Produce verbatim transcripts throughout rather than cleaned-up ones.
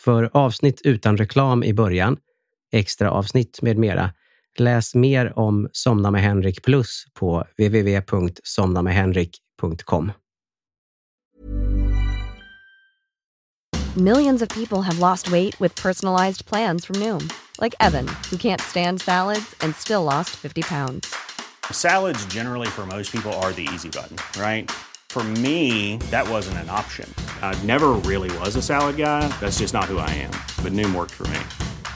För avsnitt utan reklam i början, extra avsnitt med mera, läs mer om Somna med Henrik Plus på w w w punkt somna med henrik punkt com. Millions of people have lost weight with personalized plans from Noom. Like Evan, who can't stand salads and still lost fifty pounds. Salads generally for most people are the easy button, right? For me, that wasn't an option. I never really was a salad guy. That's just not who I am. But Noom worked for me.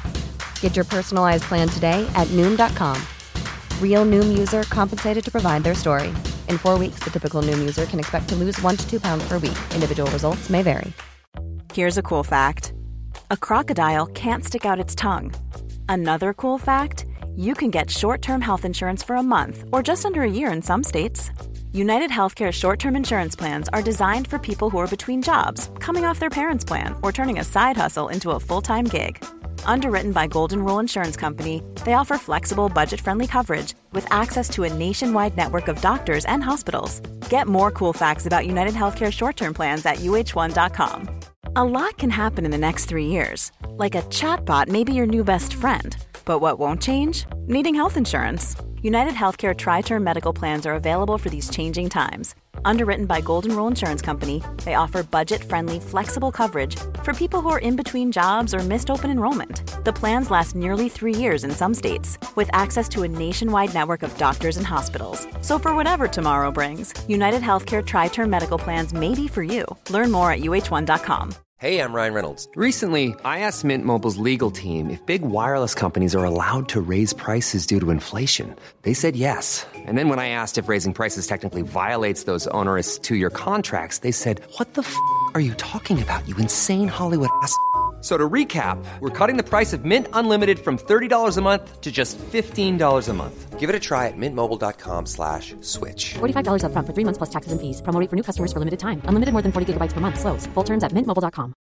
Get your personalized plan today at Noom dot com. Real Noom user compensated to provide their story. In four weeks, the typical Noom user can expect to lose one to two pounds per week. Individual results may vary. Here's a cool fact. A crocodile can't stick out its tongue. Another cool fact, you can get short-term health insurance for a month or just under a year in some states. United Healthcare short-term insurance plans are designed for people who are between jobs, coming off their parents' plan, or turning a side hustle into a full-time gig. Underwritten by Golden Rule Insurance Company, they offer flexible, budget-friendly coverage with access to a nationwide network of doctors and hospitals. Get more cool facts about United Healthcare short-term plans at u h one dot com. A lot can happen in the next three years. Like a chatbot may be your new best friend. But what won't change? Needing health insurance. United Healthcare Tri-Term Medical Plans are available for these changing times. Underwritten by Golden Rule Insurance Company, they offer budget-friendly, flexible coverage for people who are in between jobs or missed open enrollment. The plans last nearly three years in some states, with access to a nationwide network of doctors and hospitals. So for whatever tomorrow brings, United Healthcare Tri-Term Medical Plans may be for you. Learn more at u h one dot com. Hey, I'm Ryan Reynolds. Recently, I asked Mint Mobile's legal team if big wireless companies are allowed to raise prices due to inflation. They said yes. And then when I asked if raising prices technically violates those onerous two-year contracts, they said, what the f*** are you talking about, you insane Hollywood ass f- So to recap, we're cutting the price of Mint Unlimited from thirty dollars a month to just fifteen dollars a month. Give it a try at mintmobile.com slash switch. forty-five dollars up front for three months plus taxes and fees. Promo rate for new customers for limited time. Unlimited more than forty gigabytes per month. Slows full terms at mint mobile dot com.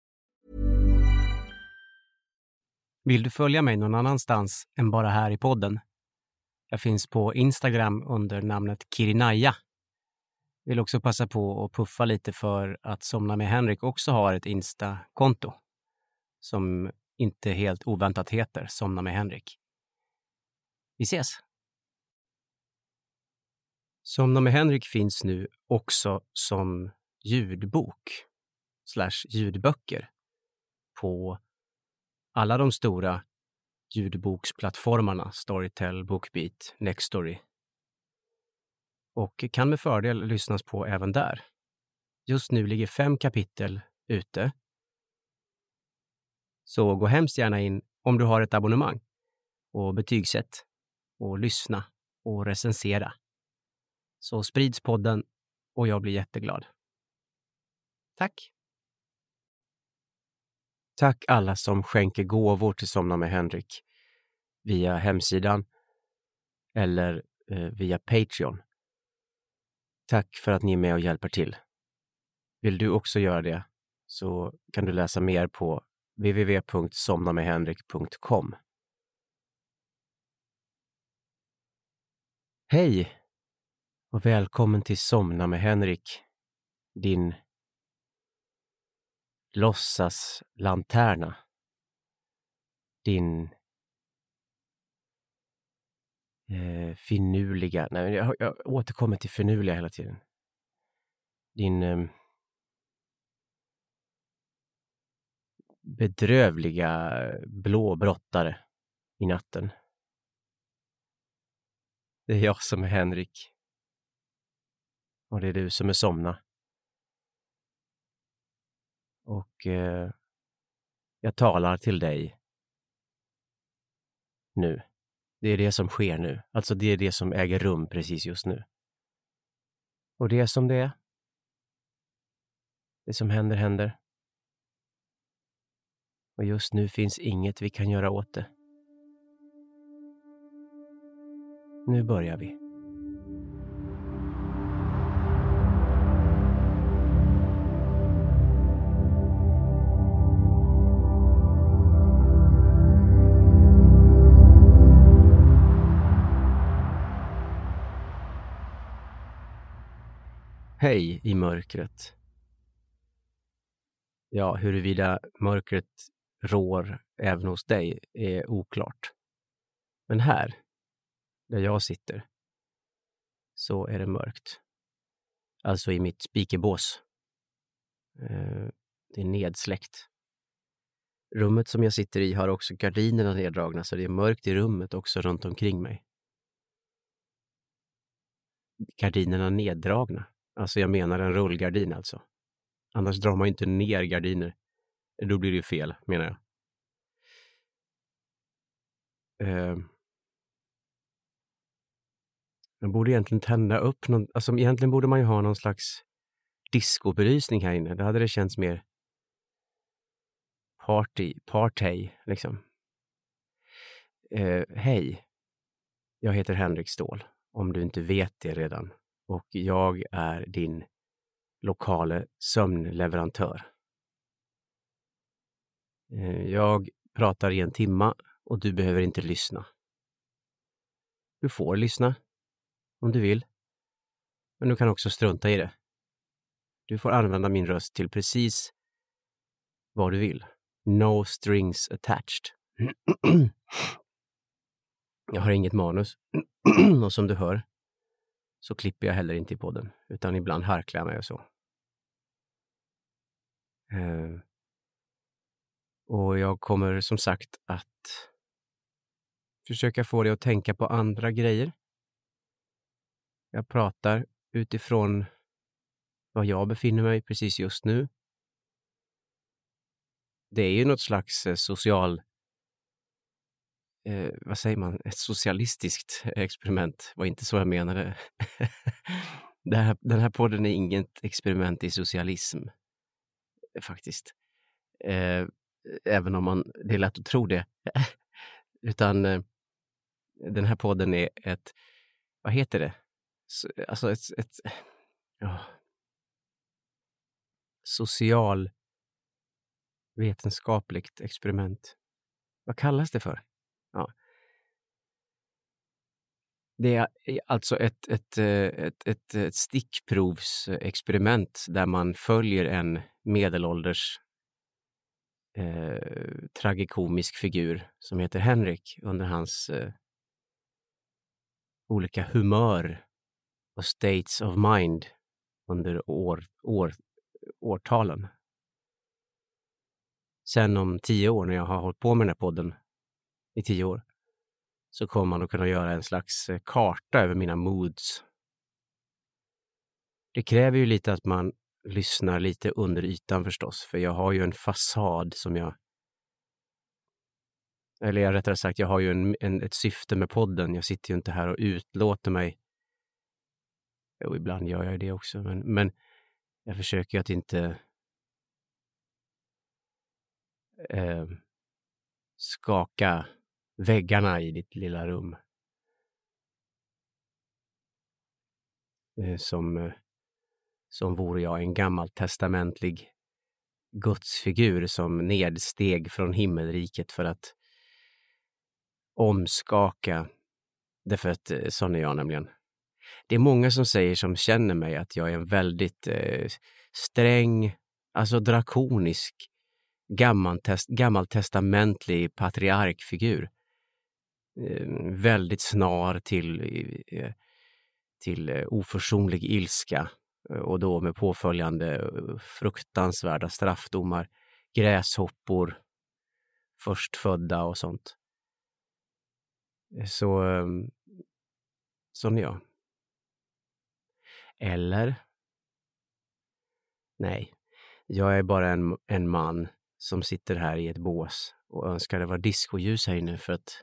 Vill du följa mig någon annanstans än bara här i podden? Jag finns på Instagram under namnet Kirinaya. Vill också passa på att puffa lite för att Somna med Henrik också har ett Insta-konto som inte helt oväntat heter Somna med Henrik. Vi ses! Somna med Henrik finns nu också som ljudbok slash ljudböcker på alla de stora ljudboksplattformarna Storytel, Bookbeat, Nextory. Och kan med fördel lyssnas på även där. Just nu ligger fem kapitel ute. Så gå hemskt gärna in om du har ett abonnemang och betygsätt och lyssna och recensera. Så sprids podden och jag blir jätteglad. Tack! Tack alla som skänker gåvor till Somna med Henrik via hemsidan eller eh, via Patreon. Tack för att ni är med och hjälper till. Vill du också göra det så kan du läsa mer på w w w punkt somna med henrik punkt com. Hej och välkommen till Somna med Henrik, din låtsas lanterna, din eh, finurliga, nej jag, jag återkommer till finurliga hela tiden, din eh, bedrövliga blå brottare i natten. Det är jag som är Henrik och det är du som är Somna. Och eh, jag talar till dig nu. Det är det som sker nu. Alltså det är det som äger rum precis just nu. Och det är som det är. Det som händer, händer. Och just nu finns inget vi kan göra åt det. Nu börjar vi. Hej i mörkret. Ja, huruvida mörkret rår även hos dig är oklart. Men här, där jag sitter, så är det mörkt. Alltså i mitt spikerbås. Eh, det är nedsläckt. Rummet som jag sitter i har också gardinerna neddragna, så det är mörkt i rummet också runt omkring mig. Gardinerna neddragna. Alltså jag menar en rullgardin alltså. Annars drar man ju inte ner gardiner. Då blir det ju fel, menar jag. Eh, man borde egentligen tända upp någon, alltså egentligen borde man ju ha någon slags discobelysning här inne. Då hade det känts mer party, party liksom. Eh, hej, jag heter Henrik Ståhl, om du inte vet det redan. Och jag är din lokale sömnleverantör. Eh, jag pratar i en timma och du behöver inte lyssna. Du får lyssna om du vill. Men du kan också strunta i det. Du får använda min röst till precis vad du vill. No strings attached. Jag har inget manus. Och som du hör så klipper jag heller inte i podden. Utan ibland harklar jag mig och så. Uh, och jag kommer som sagt att försöka få dig att tänka på andra grejer. Jag pratar utifrån var jag befinner mig precis just nu. Det är ju något slags social, eh, vad säger man, ett socialistiskt experiment. Var inte så jag menade. Det här, den här podden är inget experiment i socialism, faktiskt. Eh, även om man, det är lätt att tro det. Utan eh, den här podden är ett, vad heter det? Så, alltså ett, ett ja, social vetenskapligt experiment. Vad kallas det för? Ja. Det är alltså ett, ett, ett, ett, ett stickprovsexperiment där man följer en medelålders eh, tragikomisk figur som heter Henrik under hans eh, olika humör och states of mind under år, år, årtalen. Sen om tio år, när jag har hållit på med den här podden i tio år, så kommer man att kunna göra en slags karta över mina moods. Det kräver ju lite att man lyssnar lite under ytan förstås, för jag har ju en fasad som jag, eller jag rättare sagt, jag har ju en, en, ett syfte med podden. Jag sitter ju inte här och utlåter mig. Jo, ibland gör jag det också, men, men jag försöker att inte eh, skaka väggarna i ditt lilla rum. Eh, som, eh, som vore jag en gammaltestamentlig gudsfigur som nedsteg från himmelriket för att omskaka. Därför att eh, sån är jag nämligen. Det är många som säger, som känner mig, att jag är en väldigt eh, sträng, alltså drakonisk, gammaltest, gammaltestamentlig patriarkfigur. Eh, väldigt snar till, eh, till eh, oförsonlig ilska eh, och då med påföljande eh, fruktansvärda straffdomar, gräshoppor, förstfödda och sånt. Så, eh, sån är jag. Eller? Nej, jag är bara en, en man som sitter här i ett bås och önskar det var discoljus här inne, för att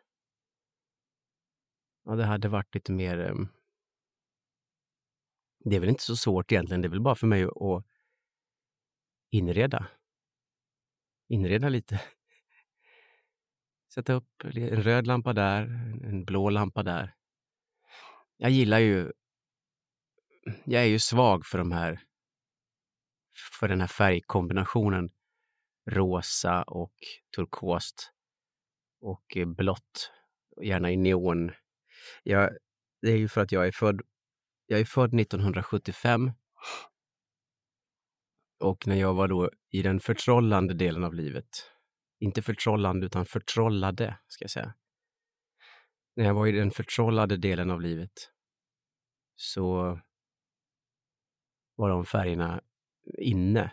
ja, det hade varit lite mer... Um, det är väl inte så svårt egentligen, det är väl bara för mig att inreda. Inreda lite. Sätta upp en röd lampa där, en blå lampa där. Jag gillar ju... Jag är ju svag för de här, för den här färgkombinationen rosa och turkost och blått, gärna i neon. Jag, det är ju för att jag är född jag är född nittonhundrasjuttiofem, och när jag var då i den förtrollande delen av livet, Inte förtrollande utan förtrollade, ska jag säga. När jag var i den förtrollade delen av livet så var de färgerna inne.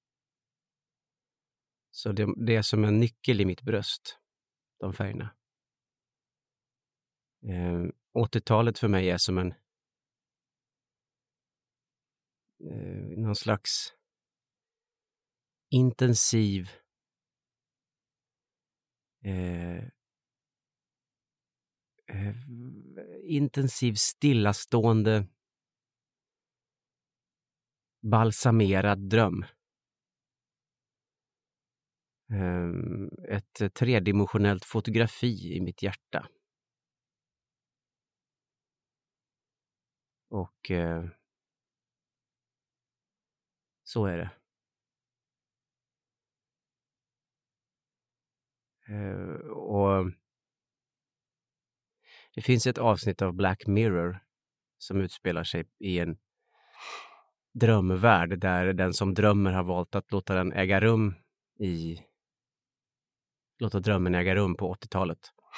Så det, det är som en nyckel i mitt bröst, de färgerna. Eh, åttiotalet för mig är som en eh, någon slags intensiv eh, eh, intensiv stillastående balsamerad dröm. Eh, ett tredimensionellt fotografi i mitt hjärta. Och eh, så är det. Eh, och det finns ett avsnitt av Black Mirror som utspelar sig i en drömvärld där den som drömmer har valt att låta den äga rum i låta drömmen äga rum på åttiotalet.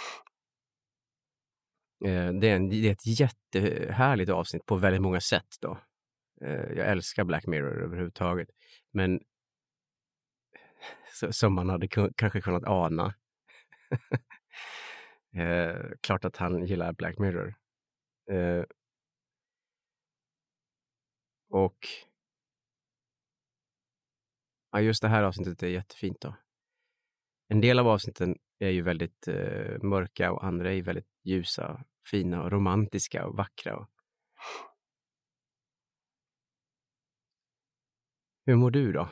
Eh, det, är en, det är ett jättehärligt avsnitt på väldigt många sätt då. Eh, jag älskar Black Mirror överhuvudtaget. Men så, som man hade k- kanske kunnat ana. eh, klart att han gillar Black Mirror. Eh, och ja, just det här avsnittet är jättefint då. En del av avsnitten är ju väldigt eh, mörka och andra är väldigt ljusa, fina och romantiska och vackra. Hur mår du då?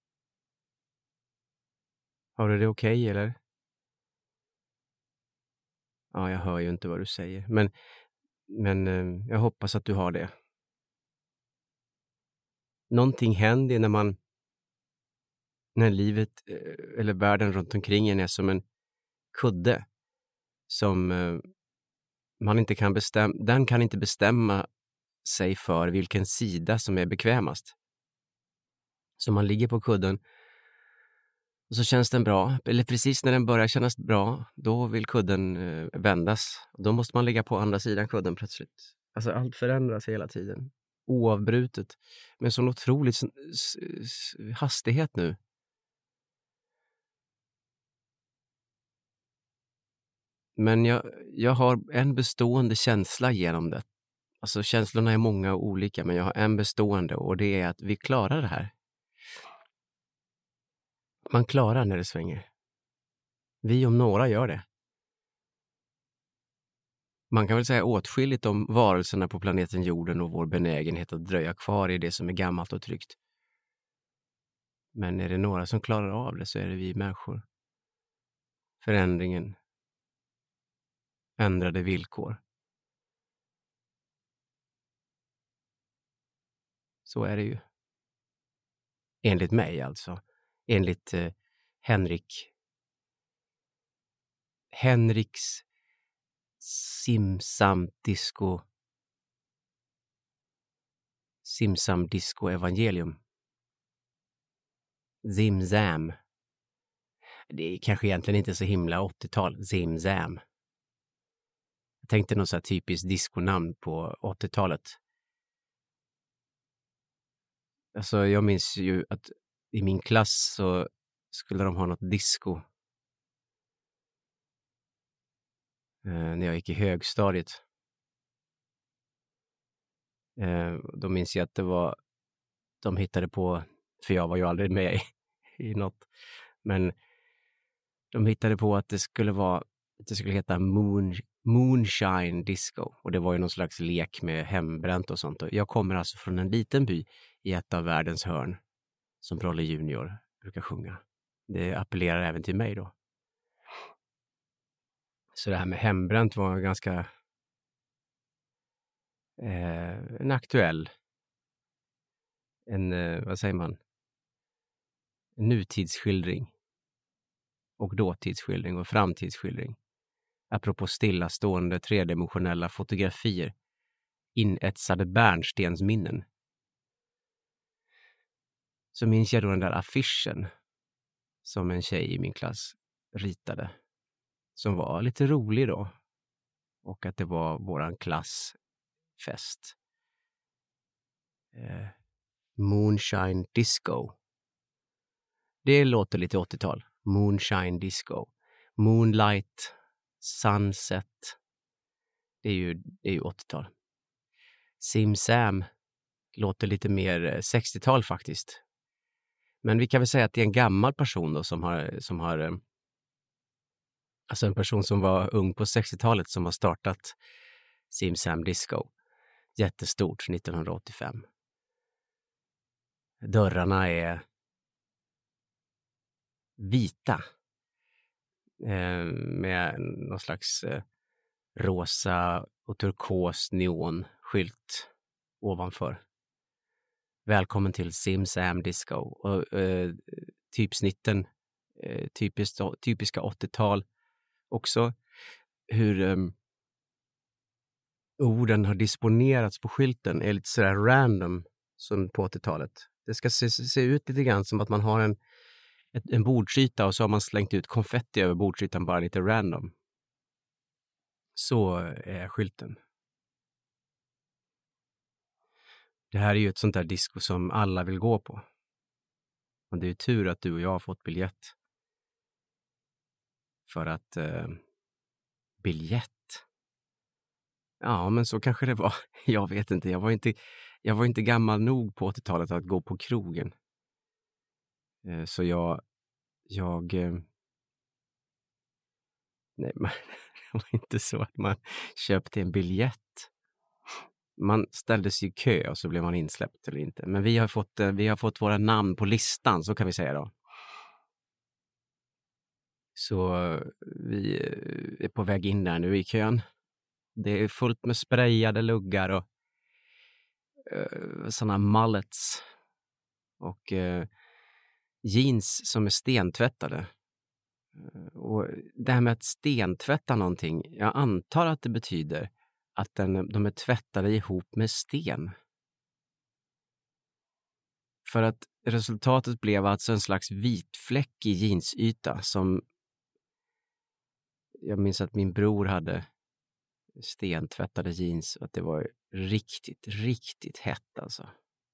Har du det okej okay, eller? Ja, jag hör ju inte vad du säger. Men, men eh, jag hoppas att du har det. Någonting händer när man när livet eh, eller världen runt omkring en är som en kudde som eh, man inte kan bestämma, den kan inte bestämma sig för vilken sida som är bekvämast. Så man ligger på kudden och så känns den bra. Eller precis när den börjar kännas bra, då vill kudden eh, vändas. Då måste man ligga på andra sidan kudden plötsligt. Alltså allt förändras hela tiden. Oavbrutet. Med sån otroligt s- s- s- hastighet nu. Men jag, jag har en bestående känsla genom det. Alltså känslorna är många och olika, men jag har en bestående och det är att vi klarar det här. Man klarar när det svänger. Vi om några gör det. Man kan väl säga åtskilligt om varelserna på planeten jorden och vår benägenhet att dröja kvar i det som är gammalt och tryggt. Men är det några som klarar av det så är det vi människor. Förändringen. Ändrade villkor. Så är det ju. Enligt mig alltså. Enligt eh, Henrik. Henriks Simsam Disco Simsam Disco Evangelium. Zimzam. Det är kanske egentligen inte så himla åttiotal. Zimzam. Jag tänkte något så här typiskt diskonamn på åttiotalet. Alltså jag minns ju att i min klass så skulle de ha något disco. Eh, när jag gick i högstadiet. Eh, då minns jag att det var, de hittade på, för jag var ju aldrig med i, i något, men de hittade på att det skulle vara, att det skulle heta moon, Moonshine Disco. Och det var ju någon slags lek med hembränt och sånt. Och jag kommer alltså från en liten by i ett av världens hörn som Brolle Junior brukar sjunga. Det appellerar även till mig då. Så det här med hembränt var ganska eh, en aktuell, en, eh, vad säger man, en nutidsskildring och dåtidsskildring och framtidsskildring. Apropå stillastående tredimensionella fotografier, inetsade bärnstensminnen. Så minns jag då den där affischen som en tjej i min klass ritade. Som var lite rolig då. Och att det var våran klassfest. Eh, Moonshine Disco. Det låter lite åttiotal. Moonshine Disco. Moonlight. Sunset. Det är ju, det är ju åttiotal. Sim Sam låter lite mer sextiotal faktiskt. Men vi kan väl säga att det är en gammal person då som har, som har alltså en person som var ung på sextiotalet som har startat Sim Sam Disco. Jättestort nittonhundraåttiofem. Dörrarna är vita. Eh, med någon slags eh, rosa och turkos neonskylt ovanför. Välkommen till Sim Sam Disco. Och, eh, typsnitten, eh, typiskt, typiska åttiotal. Också hur eh, orden har disponerats på skylten är lite sådär random som på åttiotalet. Det ska se, se ut lite grann som att man har en, ett, en bordsyta och så har man slängt ut konfetti över bordsytan bara lite random. Så är skylten. Det här är ju ett sånt där disco som alla vill gå på. Och det är ju tur att du och jag har fått biljett. För att eh, biljett. Ja, men så kanske det var. Jag vet inte. Jag var inte, jag var inte gammal nog på åttiotalet att gå på krogen. Eh, så jag... jag eh, nej, men det var inte så att man köpte en biljett. Man ställde sig i kö och så blev man insläppt eller inte. Men vi har fått, vi har fått våra namn på listan, så kan vi säga då. Så vi är på väg in där nu i kön. Det är fullt med sprayade luggar och uh, sådana mullets. Och uh, jeans som är stentvättade. Uh, och det här med att stentvätta någonting, jag antar att det betyder att den, de är tvättade ihop med sten. För att resultatet blev alltså en slags vitfläck i jeansyta som jag minns att min bror hade stentvättade jeans och att det var riktigt, riktigt hett alltså.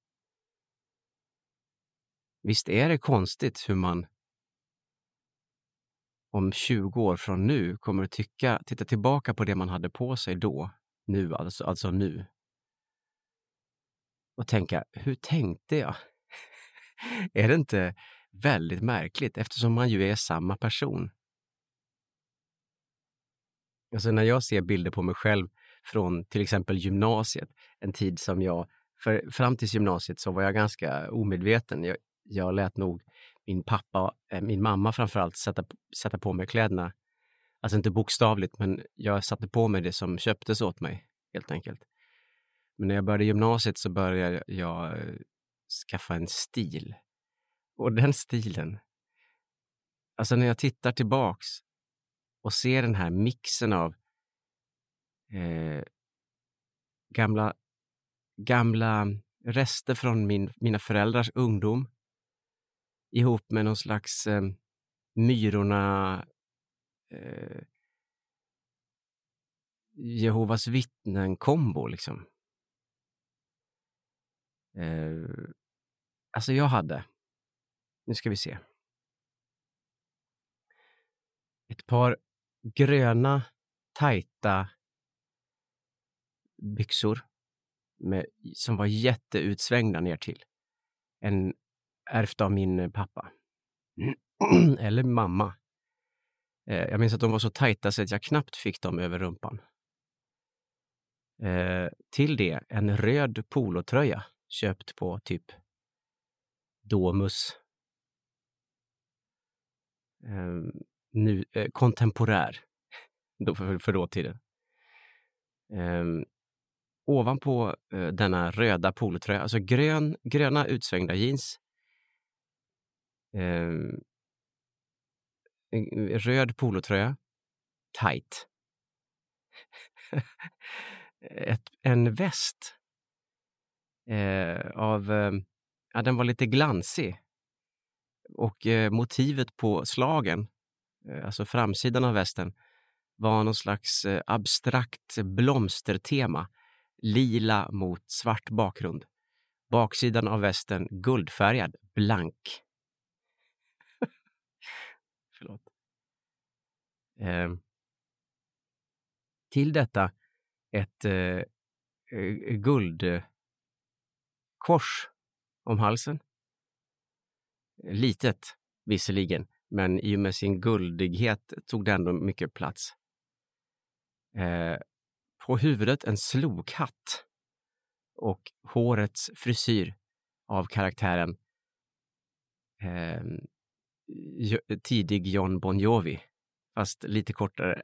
Visst är det konstigt hur man om tjugo år från nu kommer att tycka, titta tillbaka på det man hade på sig då. Nu, alltså, alltså nu. Och tänka, hur tänkte jag? Är det inte väldigt märkligt eftersom man ju är samma person? Alltså när jag ser bilder på mig själv från till exempel gymnasiet, en tid som jag, för fram till gymnasiet så var jag ganska omedveten. Jag, jag lät nog min pappa, min mamma framförallt sätta, sätta på mig kläderna. Alltså inte bokstavligt, men jag satte på mig det som köptes åt mig. Helt enkelt. Men när jag började gymnasiet så började jag skaffa en stil. Och den stilen, alltså när jag tittar tillbaks och ser den här mixen av eh, gamla, gamla rester från min, mina föräldrars ungdom ihop med någon slags eh, myrorna eh, Jehovas vittnen-kombo liksom. Eh, alltså jag hade, nu ska vi se, ett par gröna, tajta byxor med, som var jätteutsvängda ner till. En ärvt av min pappa. Eller mamma. Eh, jag minns att de var så tajta så att jag knappt fick dem över rumpan. Eh, till det en röd polotröja köpt på typ Domus eh, nu, eh, kontemporär då för, för dåtiden. Eh, ovanpå eh, denna röda polotröja, alltså grön, gröna utsvängda jeans, eh, en röd polotröja, tight. Ett, en väst eh, av, eh, ja, den var lite glansig och eh, motivet på slagen alltså framsidan av västen, var någon slags abstrakt blomstertema. Lila mot svart bakgrund. Baksidan av västen guldfärgad, blank. Förlåt. Eh, till detta ett eh, guldkors om halsen. Litet visserligen, men i och med sin guldighet tog det ändå mycket plats. Eh, på huvudet en slokhatt och hårets frisyr av karaktären eh, tidig John Bon Jovi, fast lite kortare.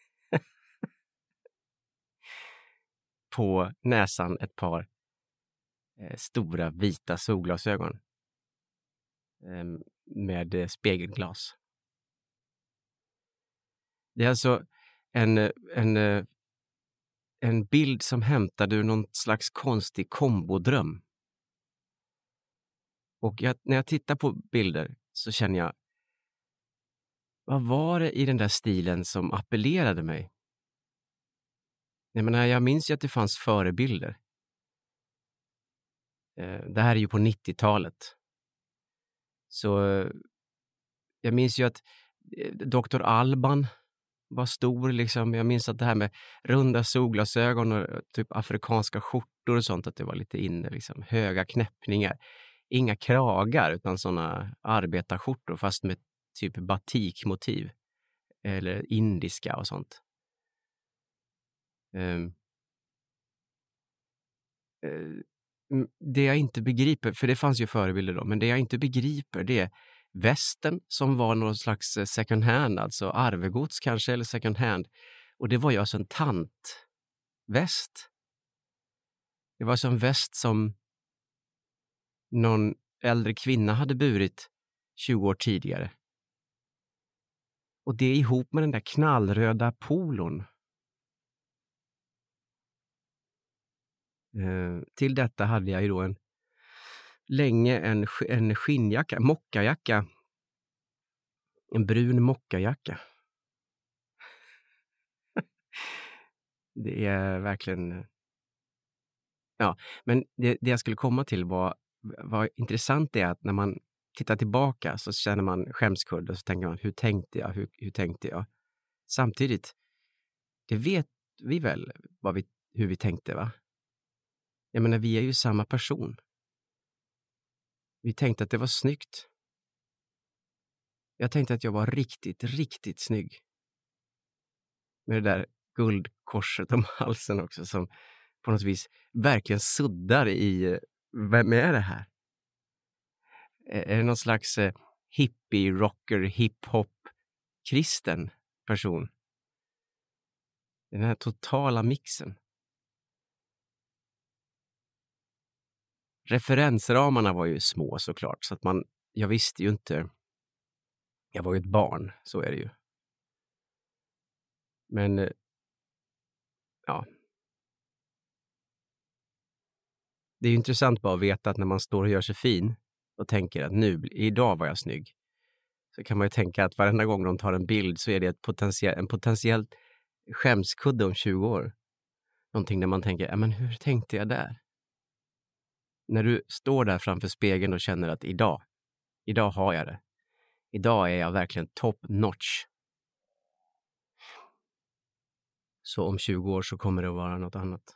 På näsan ett par eh, stora vita solglasögon eh, med eh, spegelglas. Det är alltså en, en, en bild som hämtade ur någon slags konstig kombodröm. Och jag, när jag tittar på bilder så känner jag, vad var det i den där stilen som appellerade mig? Jag menar, jag minns ju att det fanns förebilder. Det här är ju på nittiotalet. Så jag minns ju att doktor Alban var stor liksom. Jag minns att det här med runda solglasögon och typ afrikanska skjortor och sånt, att det var lite inne liksom. Höga knäppningar. Inga kragar utan sådana arbetarskjortor fast med typ batikmotiv. Eller indiska och sånt. Um, uh, det jag inte begriper, för det fanns ju förebilder då, men det jag inte begriper det är västen som var någon slags second hand, alltså arvegods kanske, eller second hand. Och det var ju alltså en tantväst. Det var alltså en väst som någon äldre kvinna hade burit tjugo år tidigare. Och det ihop med den där knallröda polon. Uh, till detta hade jag ju då en länge en, en skinnjacka, mockajacka. En brun mockajacka. Det är verkligen... Ja, men det, det jag skulle komma till var, vad intressant är att när man tittar tillbaka så känner man skämskudde och så tänker man, hur tänkte jag, hur, hur tänkte jag? Samtidigt, det vet vi väl vad vi, hur vi tänkte, va? Jag menar, vi är ju samma person. Vi tänkte att det var snyggt. Jag tänkte att jag var riktigt, riktigt snygg. Med det där guldkorset om halsen också som på något vis verkligen suddar i, vem är det här? Är det någon slags hippie, rocker, hiphop, kristen person? Den här totala mixen. Referensramarna var ju små såklart, så att man, jag visste ju inte, jag var ju ett barn, så är det ju. Men, ja. Det är ju intressant bara att veta att när man står och gör sig fin och tänker att nu, idag var jag snygg, så kan man ju tänka att varenda gång de tar en bild så är det ett potentiell, en potentiellt skämskudde om tjugo år. Någonting där man tänker, ja men hur tänkte jag där? När du står där framför spegeln och känner att idag, idag har jag det. Idag är jag verkligen top notch. Så om tjugo år så kommer det att vara något annat.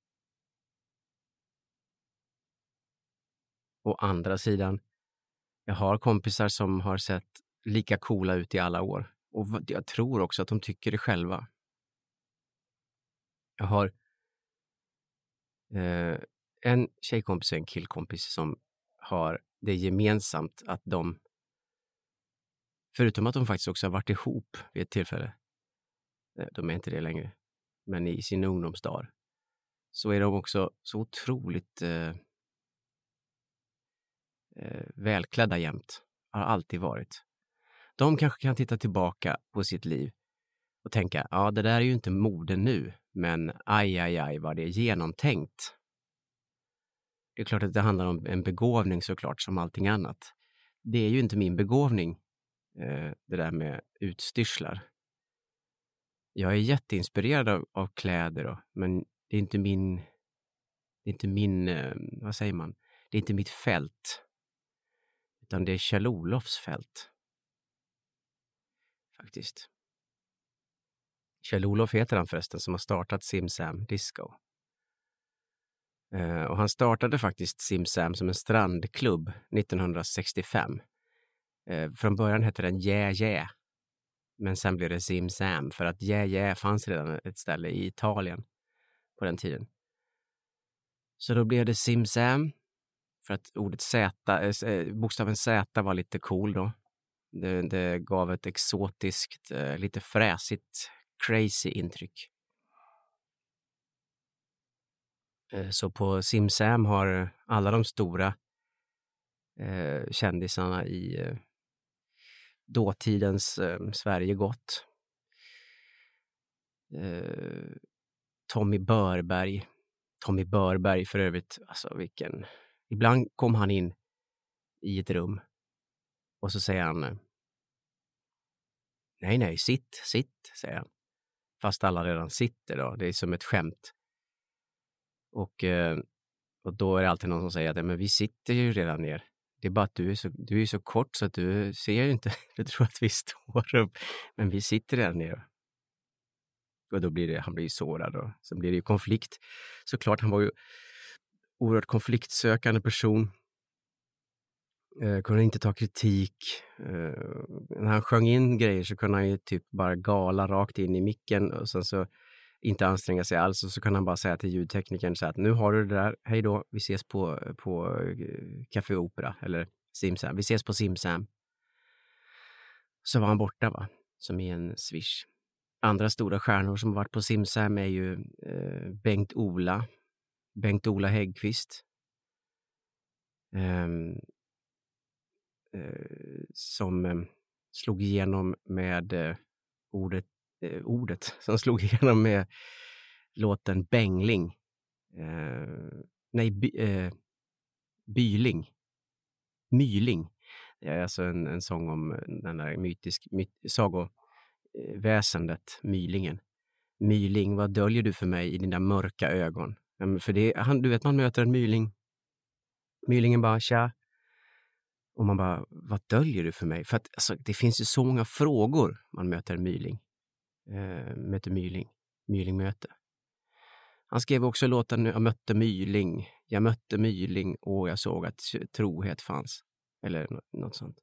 Å andra sidan, jag har kompisar som har sett lika coola ut i alla år. Och jag tror också att de tycker det själva. Jag har eh, en tjejkompis och en killkompis som har det gemensamt att de, förutom att de faktiskt också har varit ihop vid ett tillfälle, de är inte det längre, men i sin ungdomsdag, så är de också så otroligt eh, eh, välklädda jämt. Har alltid varit. De kanske kan titta tillbaka på sitt liv och tänka, ja det där är ju inte mode nu, men aj aj aj vad det är genomtänkt. Det är klart att det handlar om en begåvning såklart som allting annat. Det är ju inte min begåvning eh, det där med utstyrslar. Jag är jätteinspirerad av, av kläder då, men det är inte min, det är inte min, eh, vad säger man? Det är inte mitt fält. Utan det är Kjell-Olofs fält. Faktiskt. Kjell-Olof heter han förresten, som har startat Simsam Disco. Eh, och han startade faktiskt Simsam som en strandklubb nittonhundrasextiofem. Eh, från början hette den Yeah Yeah. Men sen blev det Simsam för att Yeah Yeah fanns redan ett ställe i Italien på den tiden. Så då blev det Simsam för att ordet Z, eh, bokstaven Z var lite cool då. Det, det gav ett exotiskt, eh, lite fräsigt, crazy intryck. Eh, så på Simsam har alla de stora eh, kändisarna i eh, dåtidens eh, Sverige gått. Eh, Tommy Börberg. Tommy Börberg för övrigt, alltså vilken... Ibland kom han in i ett rum och så säger han nej, nej, sitt, sitt, säger han. Fast alla redan sitter då, det är som ett skämt. Och, och då är det alltid någon som säger att men vi sitter ju redan ner. Det är bara att du är så, du är så kort så att du ser ju inte, du tror att vi står upp. Men vi sitter redan ner. Och då blir det, han blir ju sårad och så blir det ju konflikt. Såklart, han var ju oerhört konfliktsökande person. Eh, kunde inte ta kritik. Eh, när han sjöng in grejer så kunde han ju typ bara gala rakt in i micken och sen så inte anstränga sig alls, och så kan han bara säga till ljudteknikern så att nu har du det där, hej då, vi ses på, på Café Opera eller Simsam, vi ses på Simsam. Så var han borta, va, som i en swish. Andra stora stjärnor som har varit på Simsam är ju eh, Bengt-Ola Bengt-Ola Häggkvist eh, eh, som eh, slog igenom med eh, ordet eh, ordet som slog igenom med låten Bängling. Eh, nej, by, eh, Byling. Myling. Det är alltså en, en sång om den där mytisk myt, sagoväsendet, Mylingen. Myling, vad döljer du för mig i dina mörka ögon? Ja, för det, han, du vet, man möter en myling. Mylingen bara, tja. Och man bara, vad döljer du för mig? För att alltså, det finns ju så många frågor man möter en myling. Eh, möter myling. Mylingmöte. Han skrev också låten Jag mötte myling. Jag mötte myling och jag såg att trohet fanns. Eller något sånt.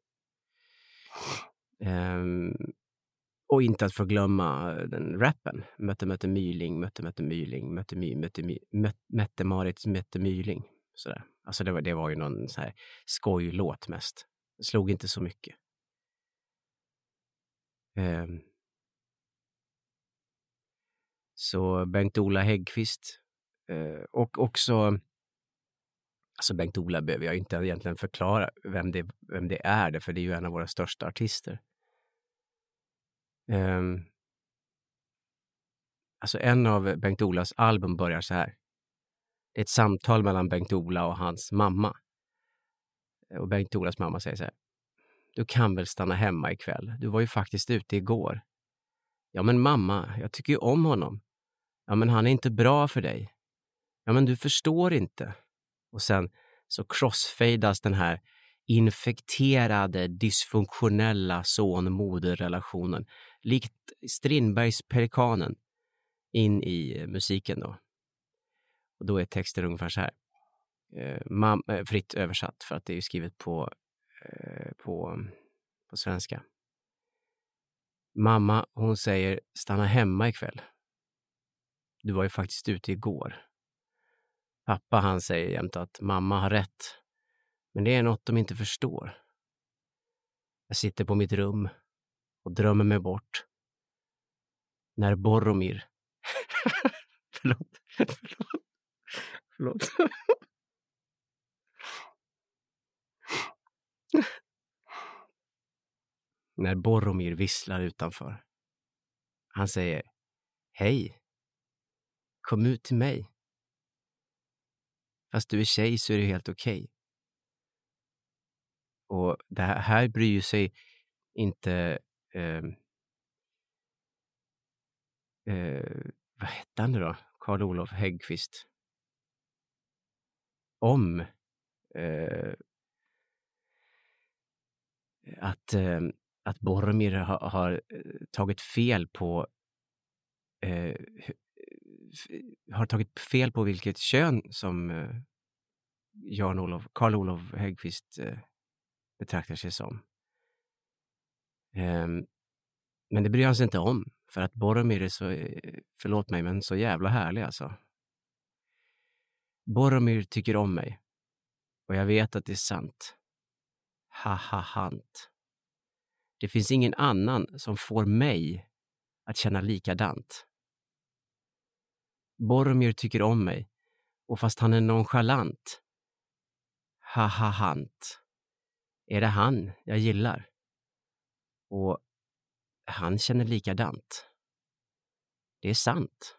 Um, och inte att förglömma den rappen. Mötte, mötte myling, mötte, mötte myling, mötte, my, mötte, my, mötte, mötte Marit, mötte myling. Sådär. Alltså det var, det var ju någon så här skojlåt mest. Det slog inte så mycket. Um, så Bengt-Ola Häggkvist uh, och också alltså Bengt-Ola behöver jag inte egentligen förklara vem det, vem det är, för det är ju en av våra största artister. Um, alltså en av Bengt-Olas album börjar så här. Det är ett samtal mellan Bengt-Ola och hans mamma. Och Bengt-Olas mamma säger så här. Du kan väl stanna hemma ikväll? Du var ju faktiskt ute igår. Ja men mamma, jag tycker ju om honom. Ja men han är inte bra för dig. Ja men du förstår inte. Och sen så crossfadas den här infekterade, dysfunktionella son-moder-relationen likt Strindbergs Pelikanen in i musiken då. Och då är texten ungefär så här. Eh, mam- eh, fritt översatt för att det är skrivet på, eh, på, på svenska. Mamma, hon säger stanna hemma ikväll. Du var ju faktiskt ute igår. Pappa, han säger jämt att mamma har rätt. Men det är något de inte förstår. Jag sitter på mitt rum och drömmer mig bort. När Boromir... förlåt. Förlåt. Förlåt. När Boromir visslar utanför. Han säger hej. Kom ut till mig. Fast du är tjej så är det helt okej. Okay. Och det här, här bryr sig inte eh, eh, vad hette han nu då? Karl Olof Häggkvist. Om eh, att, eh, att Boromir ha, har tagit fel på eh, har tagit fel på vilket kön som eh, Jan-Olof, Karl Olof Häggkvist eh, betraktar sig som. Eh, men det bryr han sig inte om, för att Boromir är så, eh, förlåt mig, men så jävla härlig alltså. Boromir tycker om mig, och jag vet att det är sant. Haha hant. Det finns ingen annan som får mig att känna likadant. Boromir tycker om mig, och fast han är nonchalant, haha hant, är det han jag gillar. Och han känner likadant. Det är sant.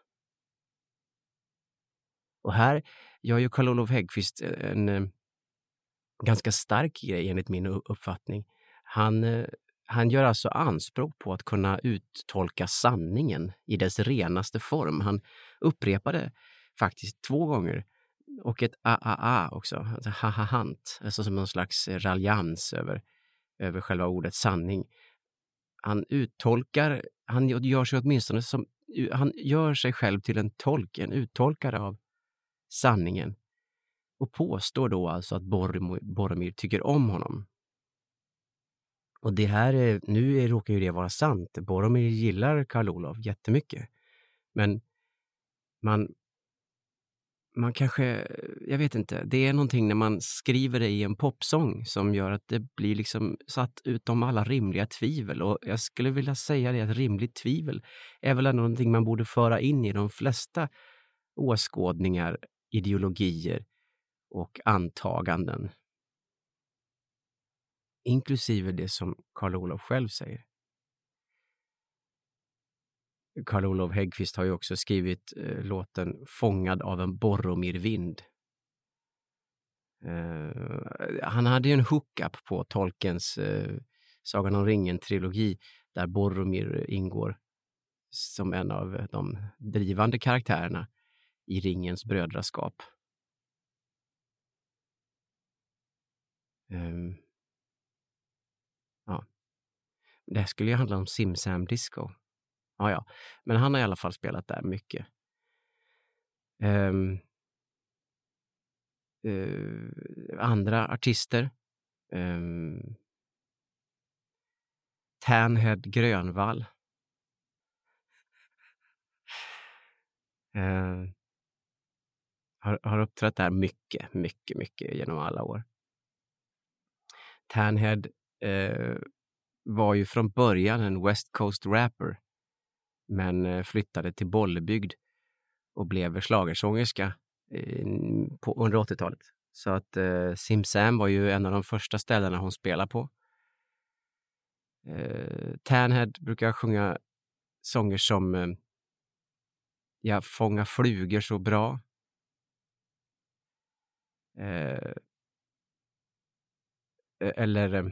Och här gör ju Karl Olof Häggkvist en, en ganska stark grej enligt min uppfattning. Han, han gör alltså anspråk på att kunna uttolka sanningen i dess renaste form. Han upprepade faktiskt två gånger, och ett a-a-a också, alltså ha-ha-hant, alltså som någon slags raljans över, över själva ordet sanning. Han uttolkar, han gör sig åtminstone som, han gör sig själv till en tolk, en uttolkare av sanningen, och påstår då alltså att Boromir, Boromir tycker om honom. Och det här är, nu är, råkar ju det vara sant. Boromir gillar Karl Olof jättemycket. Men man man kanske, jag vet inte, det är någonting när man skriver det i en popsång som gör att det blir liksom satt utom alla rimliga tvivel. Och jag skulle vilja säga det, att rimligt tvivel är väl någonting man borde föra in i de flesta åskådningar, ideologier och antaganden. Inklusive det som Karl Olof själv säger. Karl Olof Häggkvist har ju också skrivit eh, låten Fångad av en Boromir-vind. Eh, han hade ju en hookup på Tolkiens eh, Sagan om ringen-trilogi, där Boromir ingår som en av de drivande karaktärerna i ringens brödraskap. Um, ja. Det här skulle ju handla om Sim Sam Disco. Ja, ja. Men han har i alla fall spelat där mycket. Um, uh, andra artister. Um, Tanhead Grönvall. Uh, har, har uppträtt där mycket, mycket, mycket genom alla år. Tanhead uh, var ju från början en West Coast rapper, men flyttade till Bollebygd och blev schlagersångerska på under åttiotalet. Så att eh, Sim Sam var ju en av de första ställena hon spelade på. Eh, Tanhead brukar sjunga sånger som eh, Jag fångar flugor så bra. Eh, eller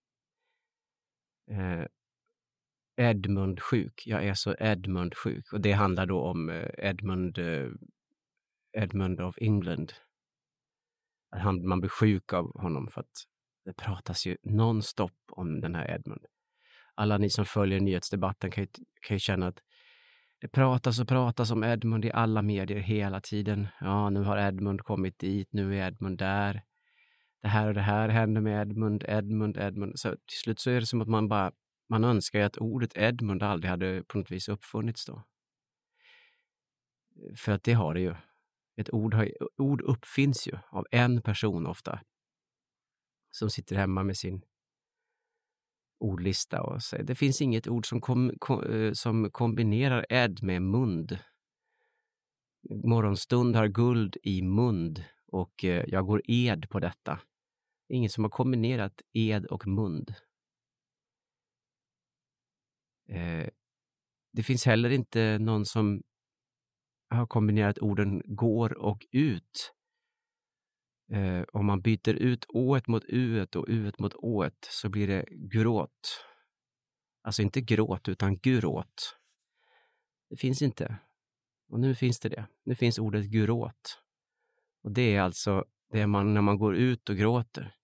eh, Edmund sjuk. Jag är så Edmund sjuk. Och det handlar då om Edmund, Edmund of England. Han, man blir sjuk av honom för att det pratas ju nonstop om den här Edmund. Alla ni som följer nyhetsdebatten kan ju, kan ju känna att det pratas och pratas om Edmund i alla medier hela tiden. Ja, nu har Edmund kommit dit, nu är Edmund där. Det här och det här händer med Edmund, Edmund, Edmund. Så till slut så är det som att man bara Man önskar ju att ordet Edmund aldrig hade på något vis uppfunnits då. För att det har det ju. Ett ord, har, ord uppfinns ju av en person ofta. Som sitter hemma med sin ordlista och säger det finns inget ord som, kom, kom, som kombinerar ed med mund. Morgonstund har guld i mund och jag går ed på detta. Det är inget som har kombinerat ed och mund. Eh, det finns heller inte någon som har kombinerat orden går och ut. Eh, om man byter ut ået mot uet och uet mot ået så blir det gråt. Alltså inte gråt utan guråt. Det finns inte. Och nu finns det det. Nu finns ordet guråt. Och det är alltså det är man när man går ut och gråter.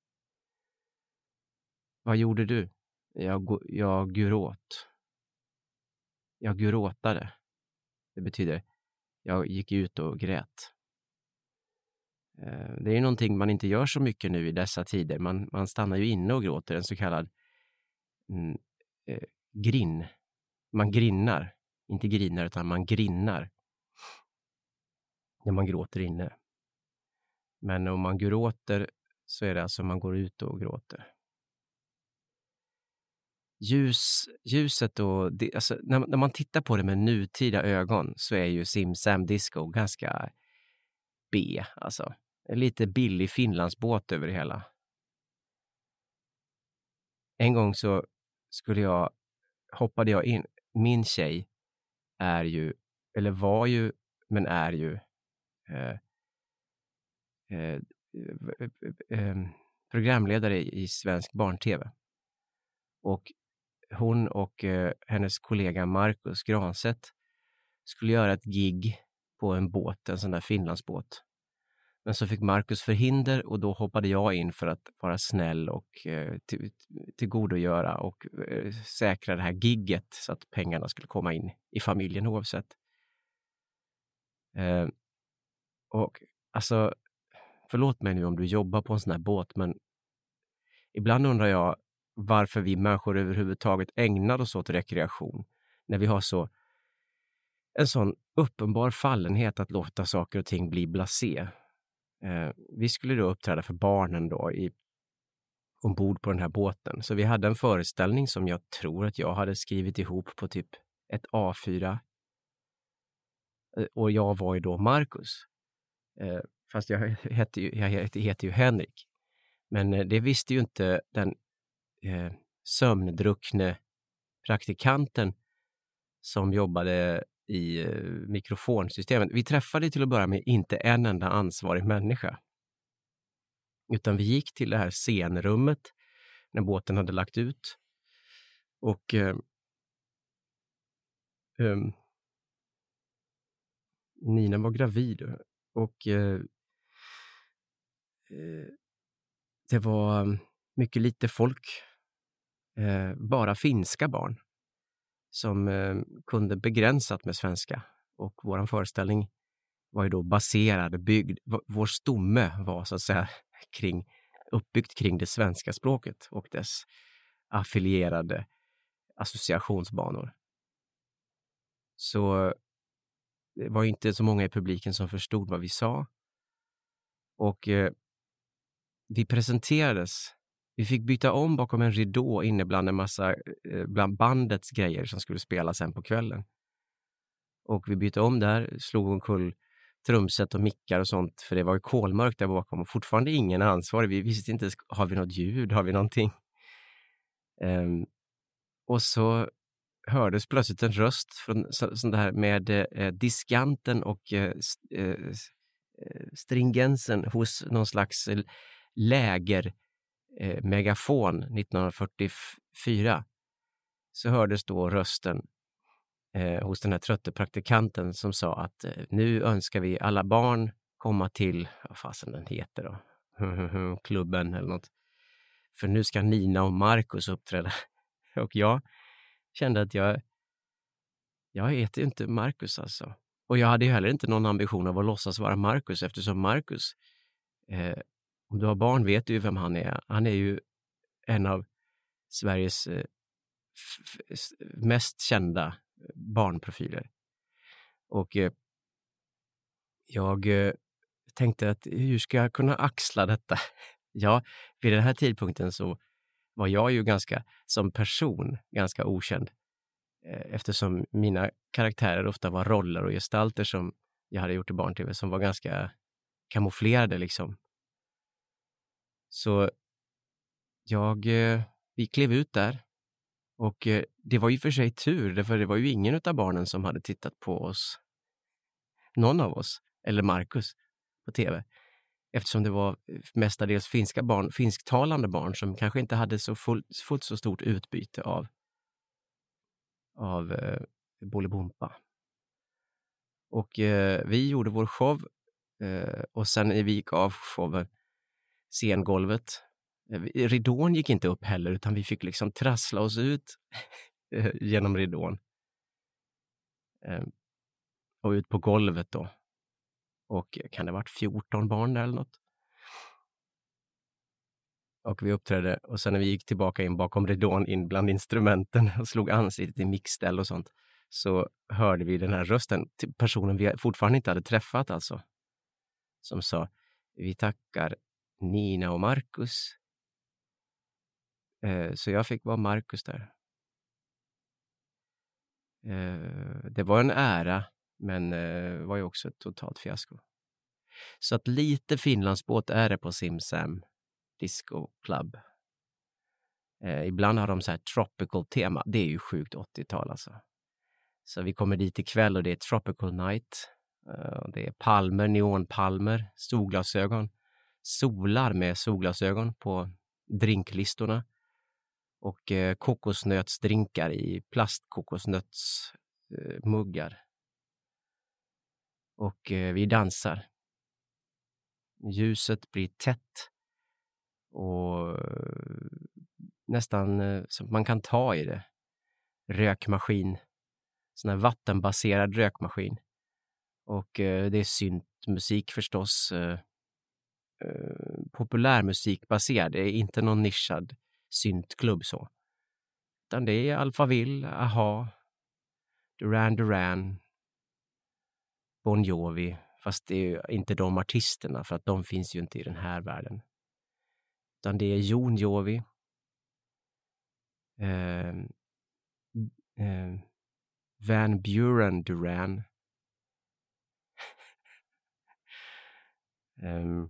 Vad gjorde du? Jag, jag guråt. Jag guråtade. Det betyder jag gick ut och grät. Det är någonting man inte gör så mycket nu i dessa tider. Man, man stannar ju inne och gråter, en så kallad mm, eh, grin. Man grinnar. Inte grinar utan man grinnar. När man gråter inne. Men om man gråter så är det alltså man går ut och gråter. Ljus, ljuset och det, alltså, när, när man tittar på det med nutida ögon så är ju Sim Sam Disco ganska B. Alltså en lite billig Finlandsbåt över det hela. En gång så skulle jag, hoppade jag in, min tjej är ju, eller var ju, men är ju eh, eh, eh, programledare i svensk barn-tv. Och hon och eh, hennes kollega Marcus Granstedt skulle göra ett gig på en båt, en sån där Finlandsbåt. Men så fick Marcus förhinder och då hoppade jag in för att vara snäll och eh, till, tillgodogöra och eh, säkra det här gigget så att pengarna skulle komma in i familjen oavsett. Eh, och alltså, förlåt mig nu om du jobbar på en sån här båt, men ibland undrar jag varför vi människor överhuvudtaget ägnar oss åt rekreation när vi har så en sån uppenbar fallenhet att låta saker och ting bli blasé. Eh, vi skulle då uppträda för barnen då i, ombord på den här båten. Så vi hade en föreställning som jag tror att jag hade skrivit ihop på typ ett A fyra. Eh, och jag var ju då Marcus. Eh, fast jag heter ju, jag heter, heter ju Henrik. Men eh, det visste ju inte den eh, sömndruckne praktikanten som jobbade i eh, mikrofonsystemet. Vi träffade till att börja med inte en enda ansvarig människa. Utan vi gick till det här scenrummet när båten hade lagt ut. Och eh, eh, Nina var gravid. Och eh, eh, det var mycket lite folk. Eh, bara finska barn. Som eh, kunde begränsat med svenska. Och vår föreställning var ju då baserad, byggd, v- vår stomme var så att säga kring, uppbyggt kring det svenska språket och dess affilierade associationsbanor. Så det var inte så många i publiken som förstod vad vi sa. Och eh, vi presenterades. Vi fick byta om bakom en ridå inne bland en massa, eh, bland bandets grejer som skulle spela sen på kvällen. Och vi bytte om där, slog omkull trumset och mickar och sånt, för det var ju kolmörkt där bakom och fortfarande ingen ansvarig. Vi visste inte, har vi något ljud, har vi någonting? Um, och så hördes plötsligt en röst från så, sån där med eh, diskanten och eh, eh, stringensen hos någon slags läger eh, megafon nittonhundrafyrtiofyra. Så hördes då rösten eh, hos den här trötte praktikanten som sa att eh, nu önskar vi alla barn komma till, vad fasen den heter då, klubben eller något. För nu ska Nina och Marcus uppträda. Och jag kände att jag jag heter inte Marcus alltså. Och jag hade ju heller inte någon ambition av att låtsas vara Marcus, eftersom Marcus, eh, om du har barn vet du ju vem han är. Han är ju en av Sveriges eh, f- f- mest kända barnprofiler. Och eh, jag eh, tänkte att hur ska jag kunna axla detta? Ja, vid den här tidpunkten så var jag ju ganska, som person, ganska okänd. Eftersom mina karaktärer ofta var roller och gestalter som jag hade gjort i barn-tv som var ganska kamouflerade liksom. Så jag, vi klev ut där och det var ju för sig tur, för det var ju ingen av barnen som hade tittat på oss, någon av oss, eller Marcus på tv. Eftersom det var mestadels finska barn, finsktalande barn som kanske inte hade så fullt, fullt så stort utbyte av av eh, Bolibompa. Och eh, vi gjorde vår show eh, och sen när vi gick av showen, scengolvet, eh, ridån gick inte upp heller utan vi fick liksom trassla oss ut eh, genom ridån. Eh, och ut på golvet då. Och kan det ha varit fjorton barn där eller något? Och vi uppträdde och sen när vi gick tillbaka in bakom ridån in bland instrumenten och slog ansiktet i mixställ och sånt, så hörde vi den här rösten till personen vi fortfarande inte hade träffat alltså. Som sa, vi tackar Nina och Marcus. Eh, så jag fick vara Marcus där. Eh, det var en ära, men eh, var ju också ett totalt fiasko. Så att lite Finlandsbåt är det på Simsam Disco Club. Eh, ibland har de så här tropical tema. Det är ju sjukt åttiotal alltså. Så vi kommer dit ikväll och det är tropical night. Eh, det är palmer, neonpalmer, solglasögon. Solar med solglasögon på drinklistorna. Och eh, kokosnötsdrinkar i plastkokosnötsmuggar. Eh, och eh, vi dansar. Ljuset blir tätt. Och nästan så man kan ta i det. Rökmaskin. Sån här vattenbaserad rökmaskin. Och eh, det är syntmusik förstås. Eh, eh, populärmusikbaserad. Det är inte någon nischad syntklubb så. Utan det är Alphaville, Aha, Duran Duran, Bon Jovi. Fast det är inte de artisterna för att de finns ju inte i den här världen. Utan det är Jon Jovi. Eh, eh, Van Buren Duran. um,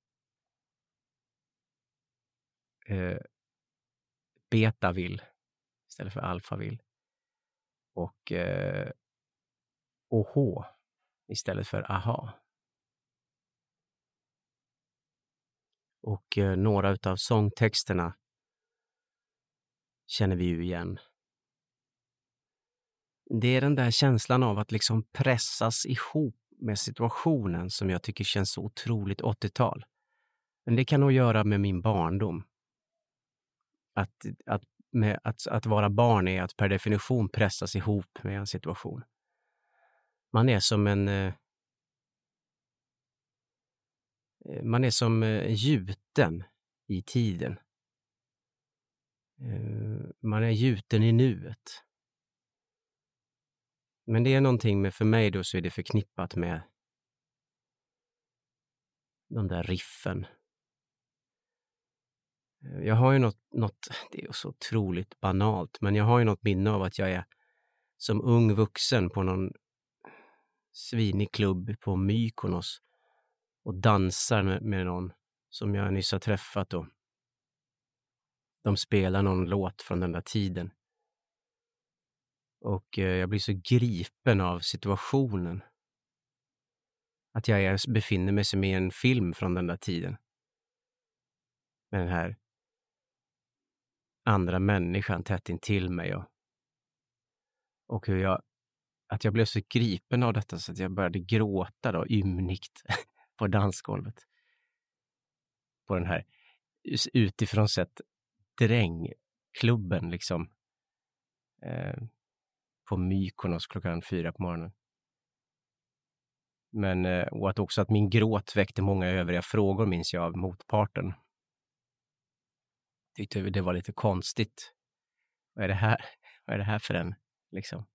eh, Betaville istället för Alphaville. Och eh, O H istället för Aha. Och eh, några utav sångtexterna känner vi ju igen. Det är den där känslan av att liksom pressas ihop med situationen som jag tycker känns så otroligt åttiotal. Men det kan nog göra med min barndom. Att, att, med, att, att vara barn är att per definition pressas ihop med en situation. Man är som en... Eh, man är som eh, gjuten i tiden. Eh, man är gjuten i nuet. Men det är någonting med, för mig då så är det förknippat med de där riffen. Jag har ju något, något, det är så otroligt banalt, men jag har ju något minne av att jag är som ung vuxen på någon svinig klubb på Mykonos och dansar med, med någon som jag nyss har träffat och de spelar någon låt från den där tiden. Och eh, jag blir så gripen av situationen. Att jag är, befinner mig som i en film från den där tiden. Med den här andra människan tätt intill mig. Och, och hur jag, att jag blev så gripen av detta så att jag började gråta då, ymnigt på dansgolvet. På den här utifrån sett drängklubben liksom. Eh, på Mykonos klockan fyra på morgonen. Men eh, och att också att min gråt väckte många övriga frågor minns jag av motparten. Tyckte det var lite konstigt. Vad är det här? Vad är det här för en? Liksom.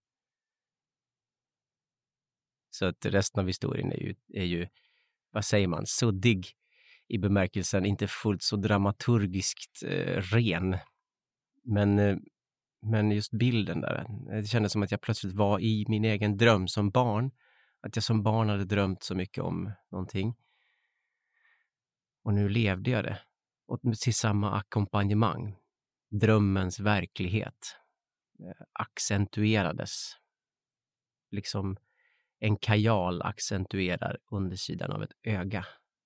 Så att resten av historien är ju, är ju, vad säger man, suddig i bemärkelsen, inte fullt så dramaturgiskt eh, ren. Men, eh, men just bilden där, det kändes som att jag plötsligt var i min egen dröm som barn. Att jag som barn hade drömt så mycket om någonting. Och nu levde jag det. Och till samma ackompanjemang. Drömmens verklighet eh, accentuerades. Liksom en kajal accentuerar undersidan av ett öga.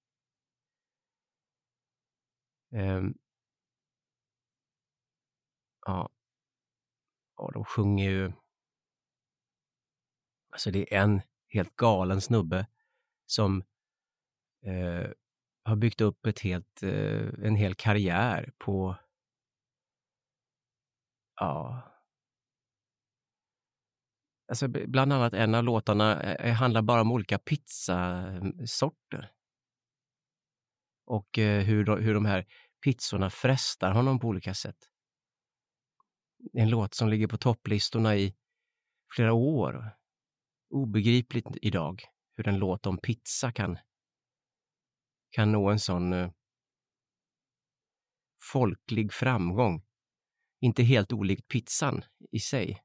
Um, ja. Och de sjunger ju Alltså det är en helt galen snubbe som eh, har byggt upp ett helt, eh, en hel karriär på, ja, alltså b- bland annat en av låtarna eh, handlar bara om olika pizzasorter. Och eh, hur, de- hur de här pizzorna frestar honom på olika sätt. En låt som ligger på topplistorna i flera år. Obegripligt idag hur en låt om pizza kan, kan nå en sån eh, folklig framgång. Inte helt olikt pizzan i sig.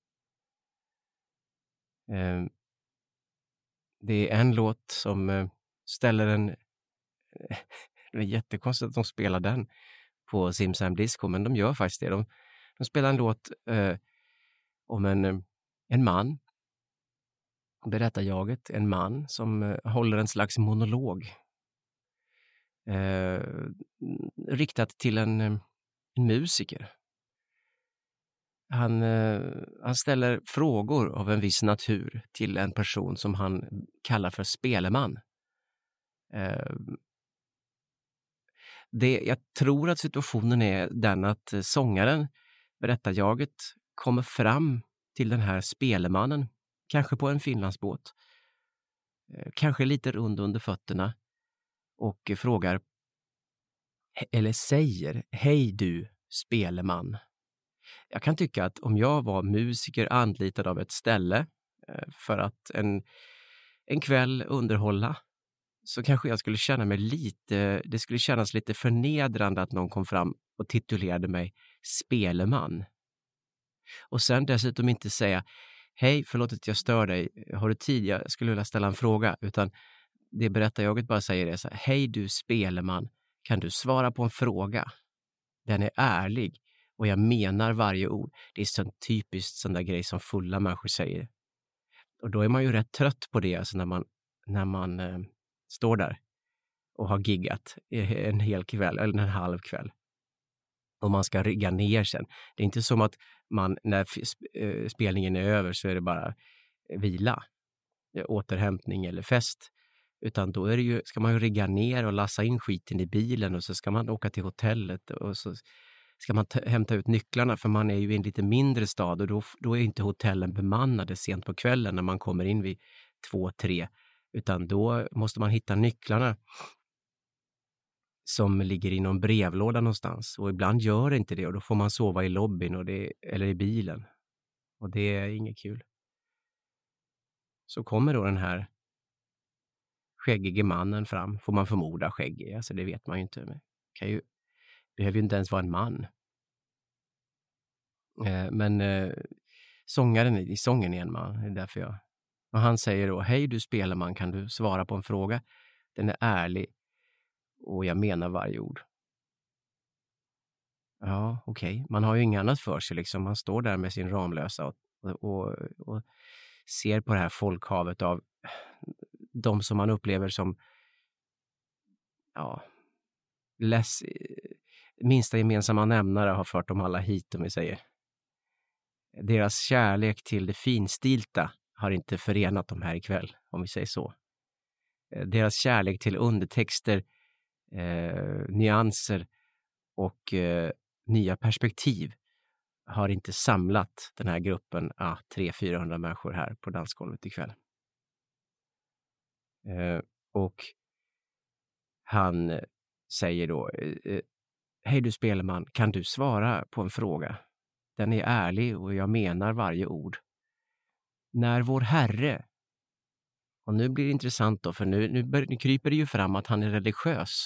Eh, det är en låt som eh, ställer en... det är jättekonstigt att de spelar den på Simsam Disco, men de gör faktiskt det. De, de spelar en låt eh, om en, eh, en man. Berättarjaget, en man som eh, håller en slags monolog. Eh, riktat till en, eh, en musiker. Han, eh, han ställer frågor av en viss natur till en person som han kallar för speleman. Eh, det, jag tror att situationen är den att eh, sångaren, berättarjaget, kommer fram till den här spelemannen, kanske på en Finlandsbåt, eh, kanske lite rund under fötterna, och eh, frågar, eller säger, hej du speleman. Jag kan tycka att om jag var musiker anlitad av ett ställe eh, för att en, en kväll underhålla, så kanske jag skulle känna mig lite, det skulle kännas lite förnedrande att någon kom fram och titulerade mig speleman. Och sen dessutom inte säga, hej, förlåt att jag stör dig, har du tid? Jag skulle vilja ställa en fråga. Utan det berättarjaget bara säger är så här, hej du speleman, kan du svara på en fråga? Den är ärlig och jag menar varje ord. Det är så typiskt sån där grej som fulla människor säger. Och då är man ju rätt trött på det, alltså när man, när man eh, står där och har giggat en hel kväll eller en halv kväll. Och man ska rigga ner sen. Det är inte som att man, när f- spelningen är över, så är det bara vila, återhämtning eller fest. Utan då är det ju, ska man ju rigga ner och lassa in skiten i bilen, och så ska man åka till hotellet och så ska man t- hämta ut nycklarna, för man är ju i en lite mindre stad, och då, då är inte hotellen bemannade sent på kvällen när man kommer in vid två, tre. Utan då måste man hitta nycklarna som ligger i någon brevlåda någonstans. Och ibland gör det inte det, och då får man sova i lobbyn och det, eller i bilen. Och det är inget kul. Så kommer då den här skäggige mannen fram. Får man förmoda skäggig, alltså det vet man ju inte. Men kan ju, behöver ju inte ens vara en man. Eh, men eh, sångaren i sången är en man, det är därför jag... Och han säger då, hej du speleman, kan du svara på en fråga? Den är ärlig och jag menar varje ord. Ja, okej. Okay. Man har ju inget annat för sig liksom. Man står där med sin Ramlösa och, och, och ser på det här folkhavet av de som man upplever som, ja, less, minsta gemensamma nämnare har fört dem alla hit, om vi säger. Deras kärlek till det finstilta har inte förenat dem här ikväll, om vi säger så. Deras kärlek till undertexter, eh, nyanser och eh, nya perspektiv har inte samlat den här gruppen, ah, tre till fyrahundra människor här på dansgolvet ikväll. Eh, och han säger då, eh, hej du speleman, kan du svara på en fråga? Den är ärlig och jag menar varje ord. När vår Herre, och nu blir det intressant då, för nu, nu, bör, nu kryper det ju fram att han är religiös.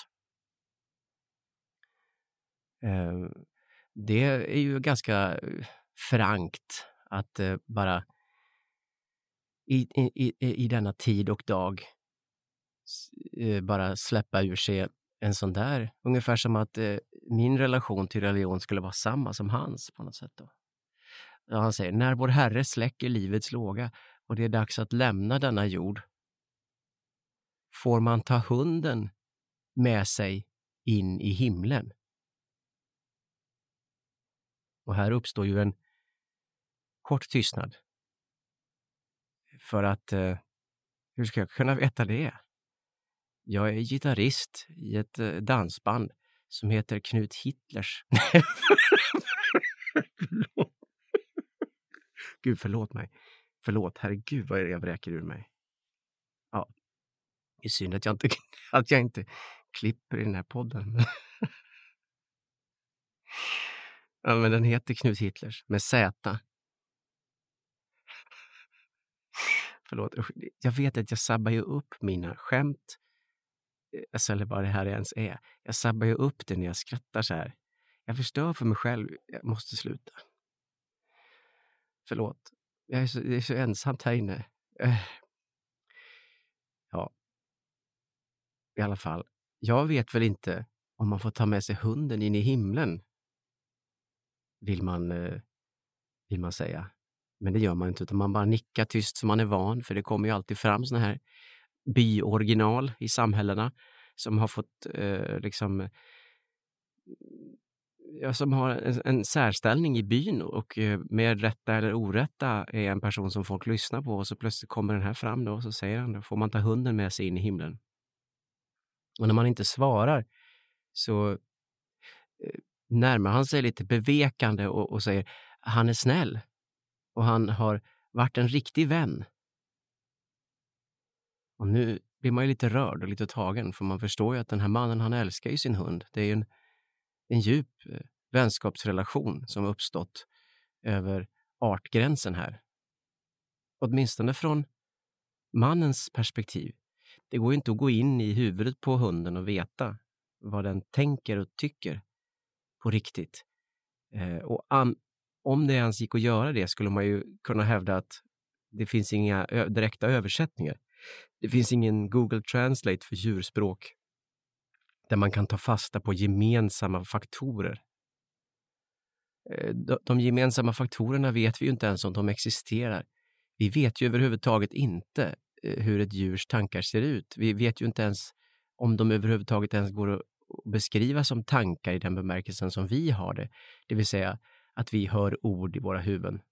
Eh, det är ju ganska frankt att eh, bara i, i, i denna tid och dag eh, bara släppa ur sig en sån där, ungefär som att eh, min relation till religion skulle vara samma som hans på något sätt då. Ja, han säger, när vår Herre släcker livets låga och det är dags att lämna denna jord, får man ta hunden med sig in i himlen. Och här uppstår ju en kort tystnad. För att, eh, hur ska jag kunna veta det? Jag är gitarrist i ett eh, dansband som heter Knut Hitlers. Förlåt. Gud, förlåt mig. Förlåt, herregud vad jag vräker ur mig. Ja, det är synd att jag inte, att jag inte klipper i den här podden. Ja, men den heter Knut Hitlers med Z. Förlåt, jag vet att jag sabbar ju upp mina skämt. Alltså, eller vad det här ens är. Jag sabbar ju upp det när jag skrattar så här. Jag förstör för mig själv. Jag måste sluta. Förlåt. Jag är så, jag är så ensamt här inne. Ja. I alla fall. Jag vet väl inte om man får ta med sig hunden in i himlen. Vill man, vill man säga. Men det gör man inte, utan man bara nickar tyst som man är van. För det kommer ju alltid fram såna här byoriginal i samhällena som har fått eh, liksom ja, som har en, en särställning i byn och eh, med rätta eller orätta är en person som folk lyssnar på, och så plötsligt kommer den här fram då och så säger han, då får man ta hunden med sig in i himlen. Och när man inte svarar så eh, närmar han sig lite bevekande och, och säger han är snäll och han har varit en riktig vän. Och nu blir man ju lite rörd och lite tagen, för man förstår ju att den här mannen, han älskar ju sin hund. Det är ju en, en djup eh, vänskapsrelation som har uppstått över artgränsen här. Åtminstone från mannens perspektiv. Det går ju inte att gå in i huvudet på hunden och veta vad den tänker och tycker på riktigt. Eh, och an, om det ens gick att göra det skulle man ju kunna hävda att det finns inga ö- direkta översättningar. Det finns ingen Google Translate för djurspråk där man kan ta fasta på gemensamma faktorer. De, de gemensamma faktorerna vet vi ju inte ens om de existerar. Vi vet ju överhuvudtaget inte hur ett djurs tankar ser ut. Vi vet ju inte ens om de överhuvudtaget ens går att beskriva som tankar i den bemärkelsen som vi har det. Det vill säga att vi hör ord i våra huvuden.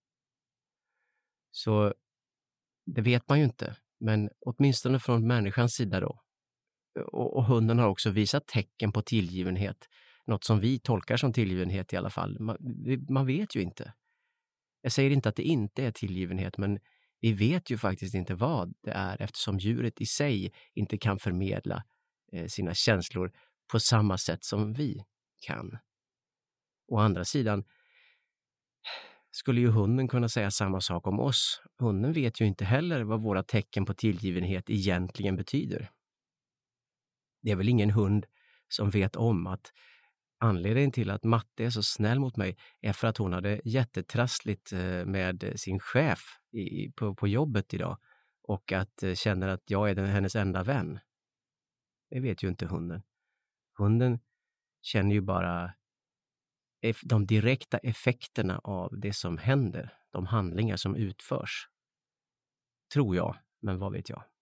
Så det vet man ju inte. Men åtminstone från människans sida då. Och, och hunden har också visat tecken på tillgivenhet. Något som vi tolkar som tillgivenhet i alla fall. Man, vi, man vet ju inte. Jag säger inte att det inte är tillgivenhet, men vi vet ju faktiskt inte vad det är, eftersom djuret i sig inte kan förmedla eh, sina känslor på samma sätt som vi kan. Å andra sidan skulle ju hunden kunna säga samma sak om oss. Hunden vet ju inte heller vad våra tecken på tillgivenhet egentligen betyder. Det är väl ingen hund som vet om att anledningen till att Matte är så snäll mot mig är för att hon hade jättetrassligt med sin chef i, på, på jobbet idag och att känner att jag är den, hennes enda vän. Det vet ju inte hunden. Hunden känner ju bara de direkta effekterna av det som händer, de handlingar som utförs. Tror jag, men vad vet jag?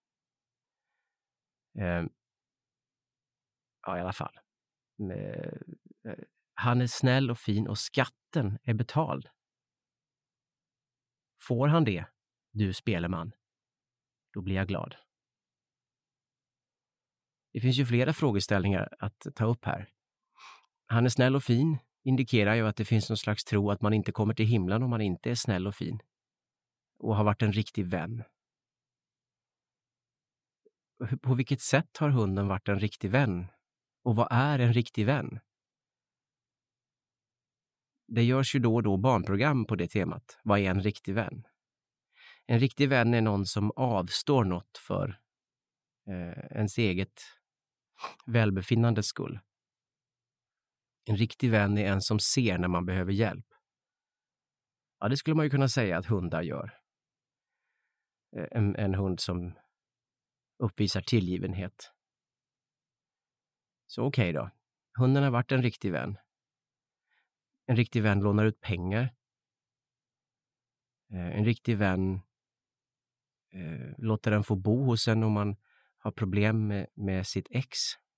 Eh, ja, i alla fall. Eh, han är snäll och fin och skatten är betald. Får han det, du speleman, då blir jag glad. Det finns ju flera frågeställningar att ta upp här. Han är snäll och fin indikerar ju att det finns någon slags tro att man inte kommer till himlen om man inte är snäll och fin. Och har varit en riktig vän. På vilket sätt har hunden varit en riktig vän? Och vad är en riktig vän? Det görs ju då och då barnprogram på det temat. Vad är en riktig vän? En riktig vän är någon som avstår något för eh, ens eget välbefinnandes skull. En riktig vän är en som ser när man behöver hjälp. Ja, det skulle man ju kunna säga att hundar gör. En, en hund som uppvisar tillgivenhet. Så okej okay då. Hunden har varit en riktig vän. En riktig vän lånar ut pengar. En riktig vän eh, låter den få bo hos en om man har problem med, med sitt ex.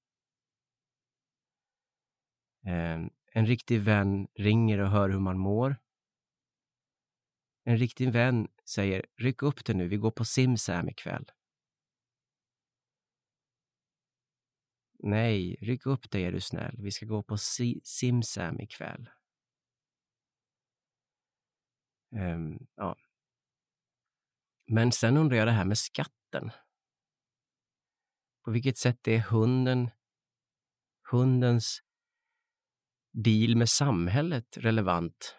Eh, en riktig vän ringer och hör hur man mår. En riktig vän säger ryck upp det nu, vi går på Simsam ikväll. Nej, ryck upp det är du snäll, vi ska gå på si- Simsam ikväll. Um, ja. Men sen undrar jag det här med skatten. På vilket sätt är hunden, hundens deal med samhället relevant?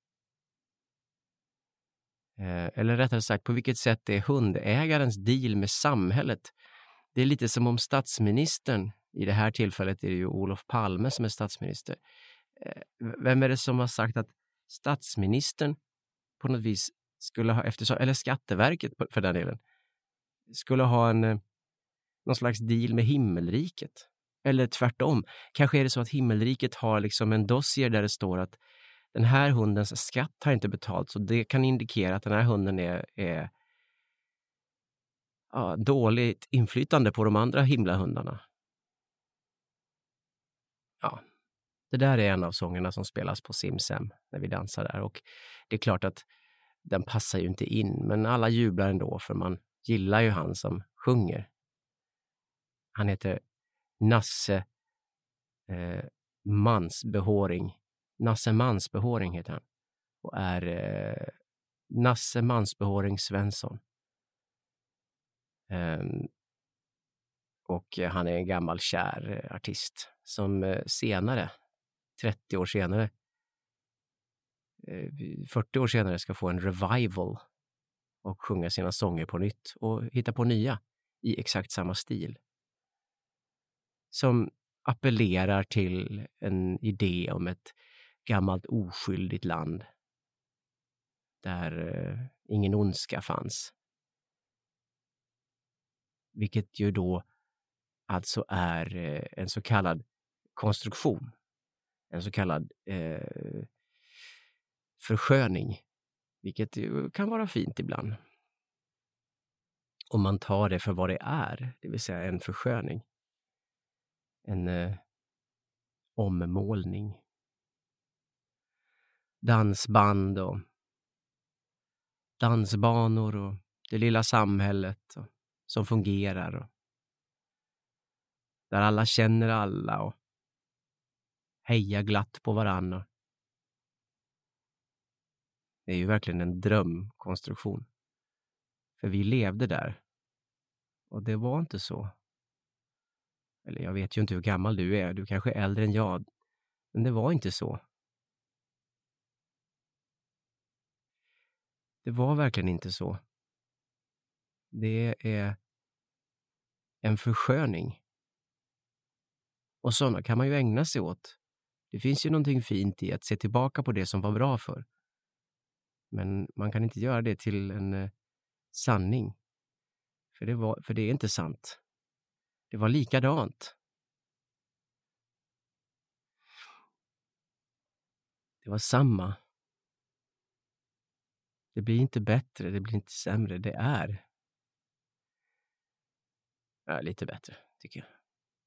Eh, eller rättare sagt, på vilket sätt är hundägarens deal med samhället? Det är lite som om statsministern, i det här tillfället är det ju Olof Palme som är statsminister. Eh, vem är det som har sagt att statsministern på något vis skulle ha, eftersom, eller Skatteverket för den delen, skulle ha en någon slags deal med himmelriket? Eller tvärtom, kanske är det så att himmelriket har liksom en dossier där det står att den här hundens skatt har inte betalt, så det kan indikera att den här hunden är, är ja, dåligt inflytande på de andra himlahundarna. Ja, det där är en av sångerna som spelas på Simsam när vi dansar där, och det är klart att den passar ju inte in, men alla jublar ändå för man gillar ju han som sjunger. Han heter Nasse eh, Mansbehåring. Nasse Mansbehåring heter han. Och är eh, Nasse Mansbehåring Svensson. Um, och han är en gammal kär artist som eh, senare, trettio år senare, eh, fyrtio år senare ska få en revival och sjunga sina sånger på nytt och hitta på nya i exakt samma stil. Som appellerar till en idé om ett gammalt oskyldigt land där eh, ingen ondska fanns. Vilket ju då alltså är eh, en så kallad konstruktion. En så kallad eh, försköning. Vilket ju kan vara fint ibland. Om man tar det för vad det är. Det vill säga en försköning. En eh, ommålning. Dansband och dansbanor och det lilla samhället och, som fungerar. Och, där alla känner alla och hejar glatt på varandra. Det är ju verkligen en drömkonstruktion. För vi levde där. Och det var inte så. Eller jag vet ju inte hur gammal du är. Du kanske är äldre än jag. Men det var inte så. Det var verkligen inte så. Det är en försköning. Och sådana kan man ju ägna sig åt. Det finns ju någonting fint i att se tillbaka på det som var bra för. Men man kan inte göra det till en eh, sanning. För det, var, för det är inte sant. Det var likadant. Det var samma. Det blir inte bättre, det blir inte sämre. Det är. Ja, lite bättre, tycker jag.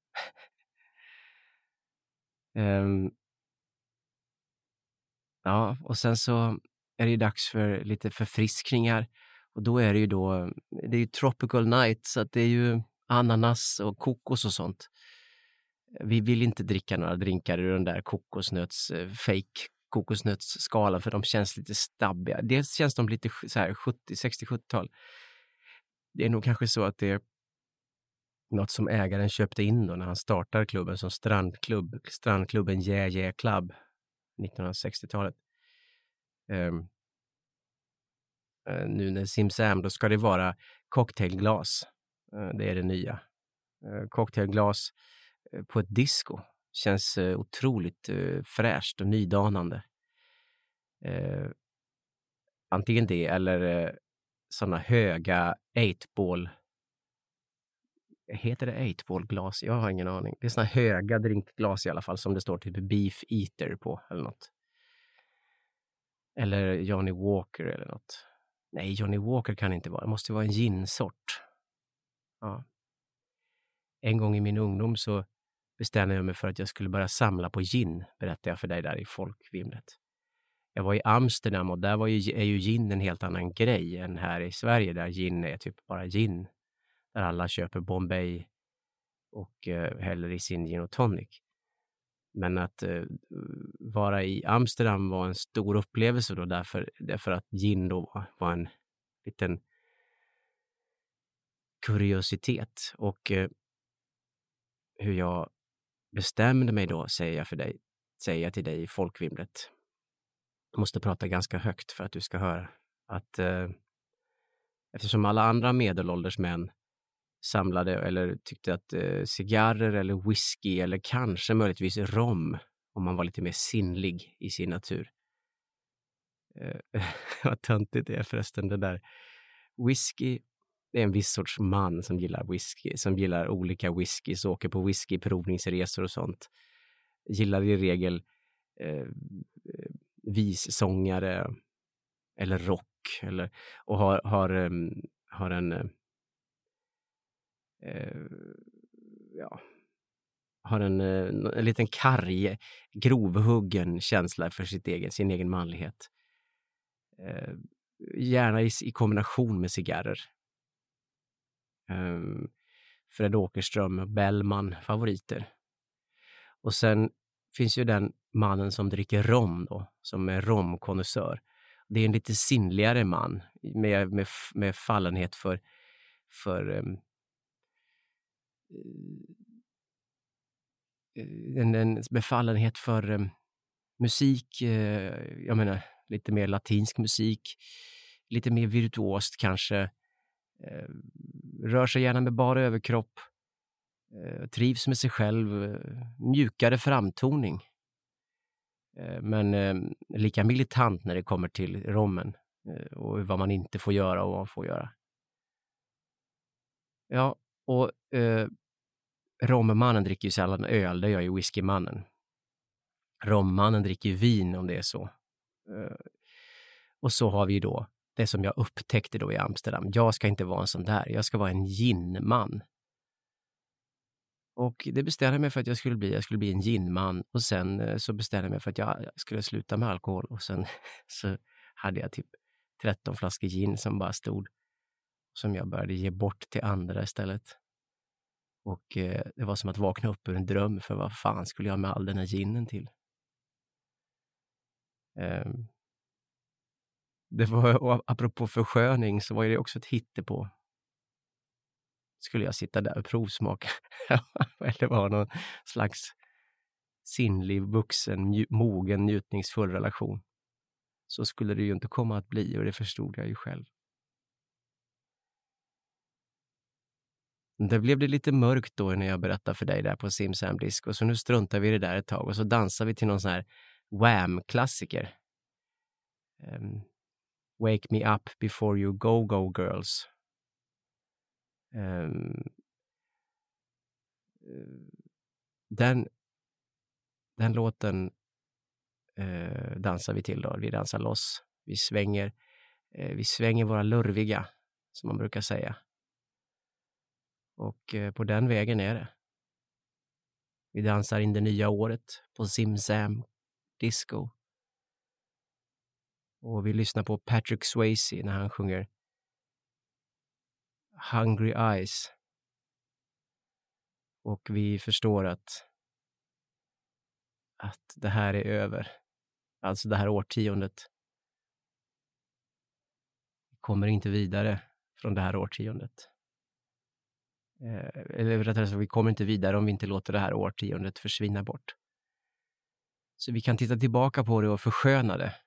um, ja, och sen så är det ju dags för lite förfriskningar. Och då är det ju då, det är ju tropical night, så att det är ju ananas och kokos och sånt. Vi vill inte dricka några drinkar ur den där kokosnöts, fake kokosnötsskalan, för de känns lite stabbiga. Dels känns de lite så här sjuttio, sextio, sjuttiotal. Det är nog kanske så att det är något som ägaren köpte in då när han startade klubben som strandklubb. Strandklubben Yeah Yeah Club nittonhundrasextiotalet. Um, uh, nu när Simsam, då ska det vara cocktailglas. Uh, det är det nya. Uh, cocktailglas uh, på ett disco. Känns uh, otroligt uh, fräscht och nydanande. Uh, antingen det eller uh, sådana höga eight-ball. Heter det eight-ball-glas? Jag har ingen aning. Det är sådana höga drinkglas i alla fall som det står typ beef eater på eller något. Eller Johnny Walker eller något. Nej, Johnny Walker kan inte vara. Det måste vara en ginsort. Ja. En gång i min ungdom så bestämde jag mig för att jag skulle börja samla på gin, berättade jag för dig där i folkvimlet. Jag var i Amsterdam och där var ju, är ju gin en helt annan grej än här i Sverige där gin är typ bara gin. Där alla köper Bombay och eh, häller i sin gin och tonic. Men att eh, vara i Amsterdam var en stor upplevelse då därför, därför att gin då var, var en liten kuriositet. Och eh, hur jag bestämde mig då, säger jag för dig, säger jag till dig i folkvimlet. Jag måste prata ganska högt för att du ska höra att eh, eftersom alla andra medelålders män samlade eller tyckte att eh, cigarrer eller whisky eller kanske möjligtvis rom, om man var lite mer sinnlig i sin natur. Eh, vad töntigt det är förresten det där. Whisky, det är en viss sorts man som gillar whisky, som gillar olika whiskys, åker på whiskyprovningsresor och sånt. Gillar i regel eh, vissångare eller rock eller, och har, har, um, har en uh, ja, har en, uh, en liten karg, grovhuggen känsla för sitt egen, sin egen manlighet. Uh, gärna i, i kombination med cigarrer. Um, Fred Åkerström och Bellman favoriter. Och sen finns ju den mannen som dricker rom då, som är romkonnässör. Det är en lite sinnligare man med, med, med fallenhet för, för um, en, en befallenhet för um, musik, uh, jag menar lite mer latinsk musik, lite mer virtuost kanske, uh, rör sig gärna med bara överkropp, uh, trivs med sig själv, uh, mjukare framtoning. Men eh, lika militant när det kommer till rommen eh, och vad man inte får göra och vad man får göra. Ja, och eh, rommannen dricker ju sällan öl, det gör ju whiskymannen. Rommannen dricker ju vin om det är så. Eh, och så har vi ju då det som jag upptäckte då i Amsterdam. Jag ska inte vara en sån där, jag ska vara en ginman. Och det bestämde jag mig för att jag skulle bli. Jag skulle bli en ginman. Och sen så bestämde jag mig för att jag skulle sluta med alkohol. Och sen så hade jag typ tretton flaskor gin som bara stod. Som jag började ge bort till andra istället. Och eh, det var som att vakna upp ur en dröm. För vad fan skulle jag med all den här ginen till? Eh, det var, och apropå försköning så var det också ett hittepå. Skulle jag sitta där och provsmaka eller vara någon slags sinnlig, vuxen, mju- mogen, njutningsfull relation. Så skulle det ju inte komma att bli och det förstod jag ju själv. Det blev det lite mörkt då när jag berättade för dig där på Simsam Disco. Så nu struntar vi i det där ett tag och så dansar vi till någon sån här Wham-klassiker. Um, Wake me up before you go go girls. Um, den den låten uh, dansar vi till då. Vi dansar loss. Vi svänger uh, vi svänger våra lurviga, som man brukar säga. Och uh, på den vägen är det. Vi dansar in det nya året på Simsam Disco. Och vi lyssnar på Patrick Swayze när han sjunger Hungry Eyes. Och vi förstår att att det här är över. Alltså det här årtiondet. Vi kommer inte vidare från det här årtiondet. Eh, eller rättare sagt, vi kommer inte vidare om vi inte låter det här årtiondet försvinna bort. Så vi kan titta tillbaka på det och försköna det.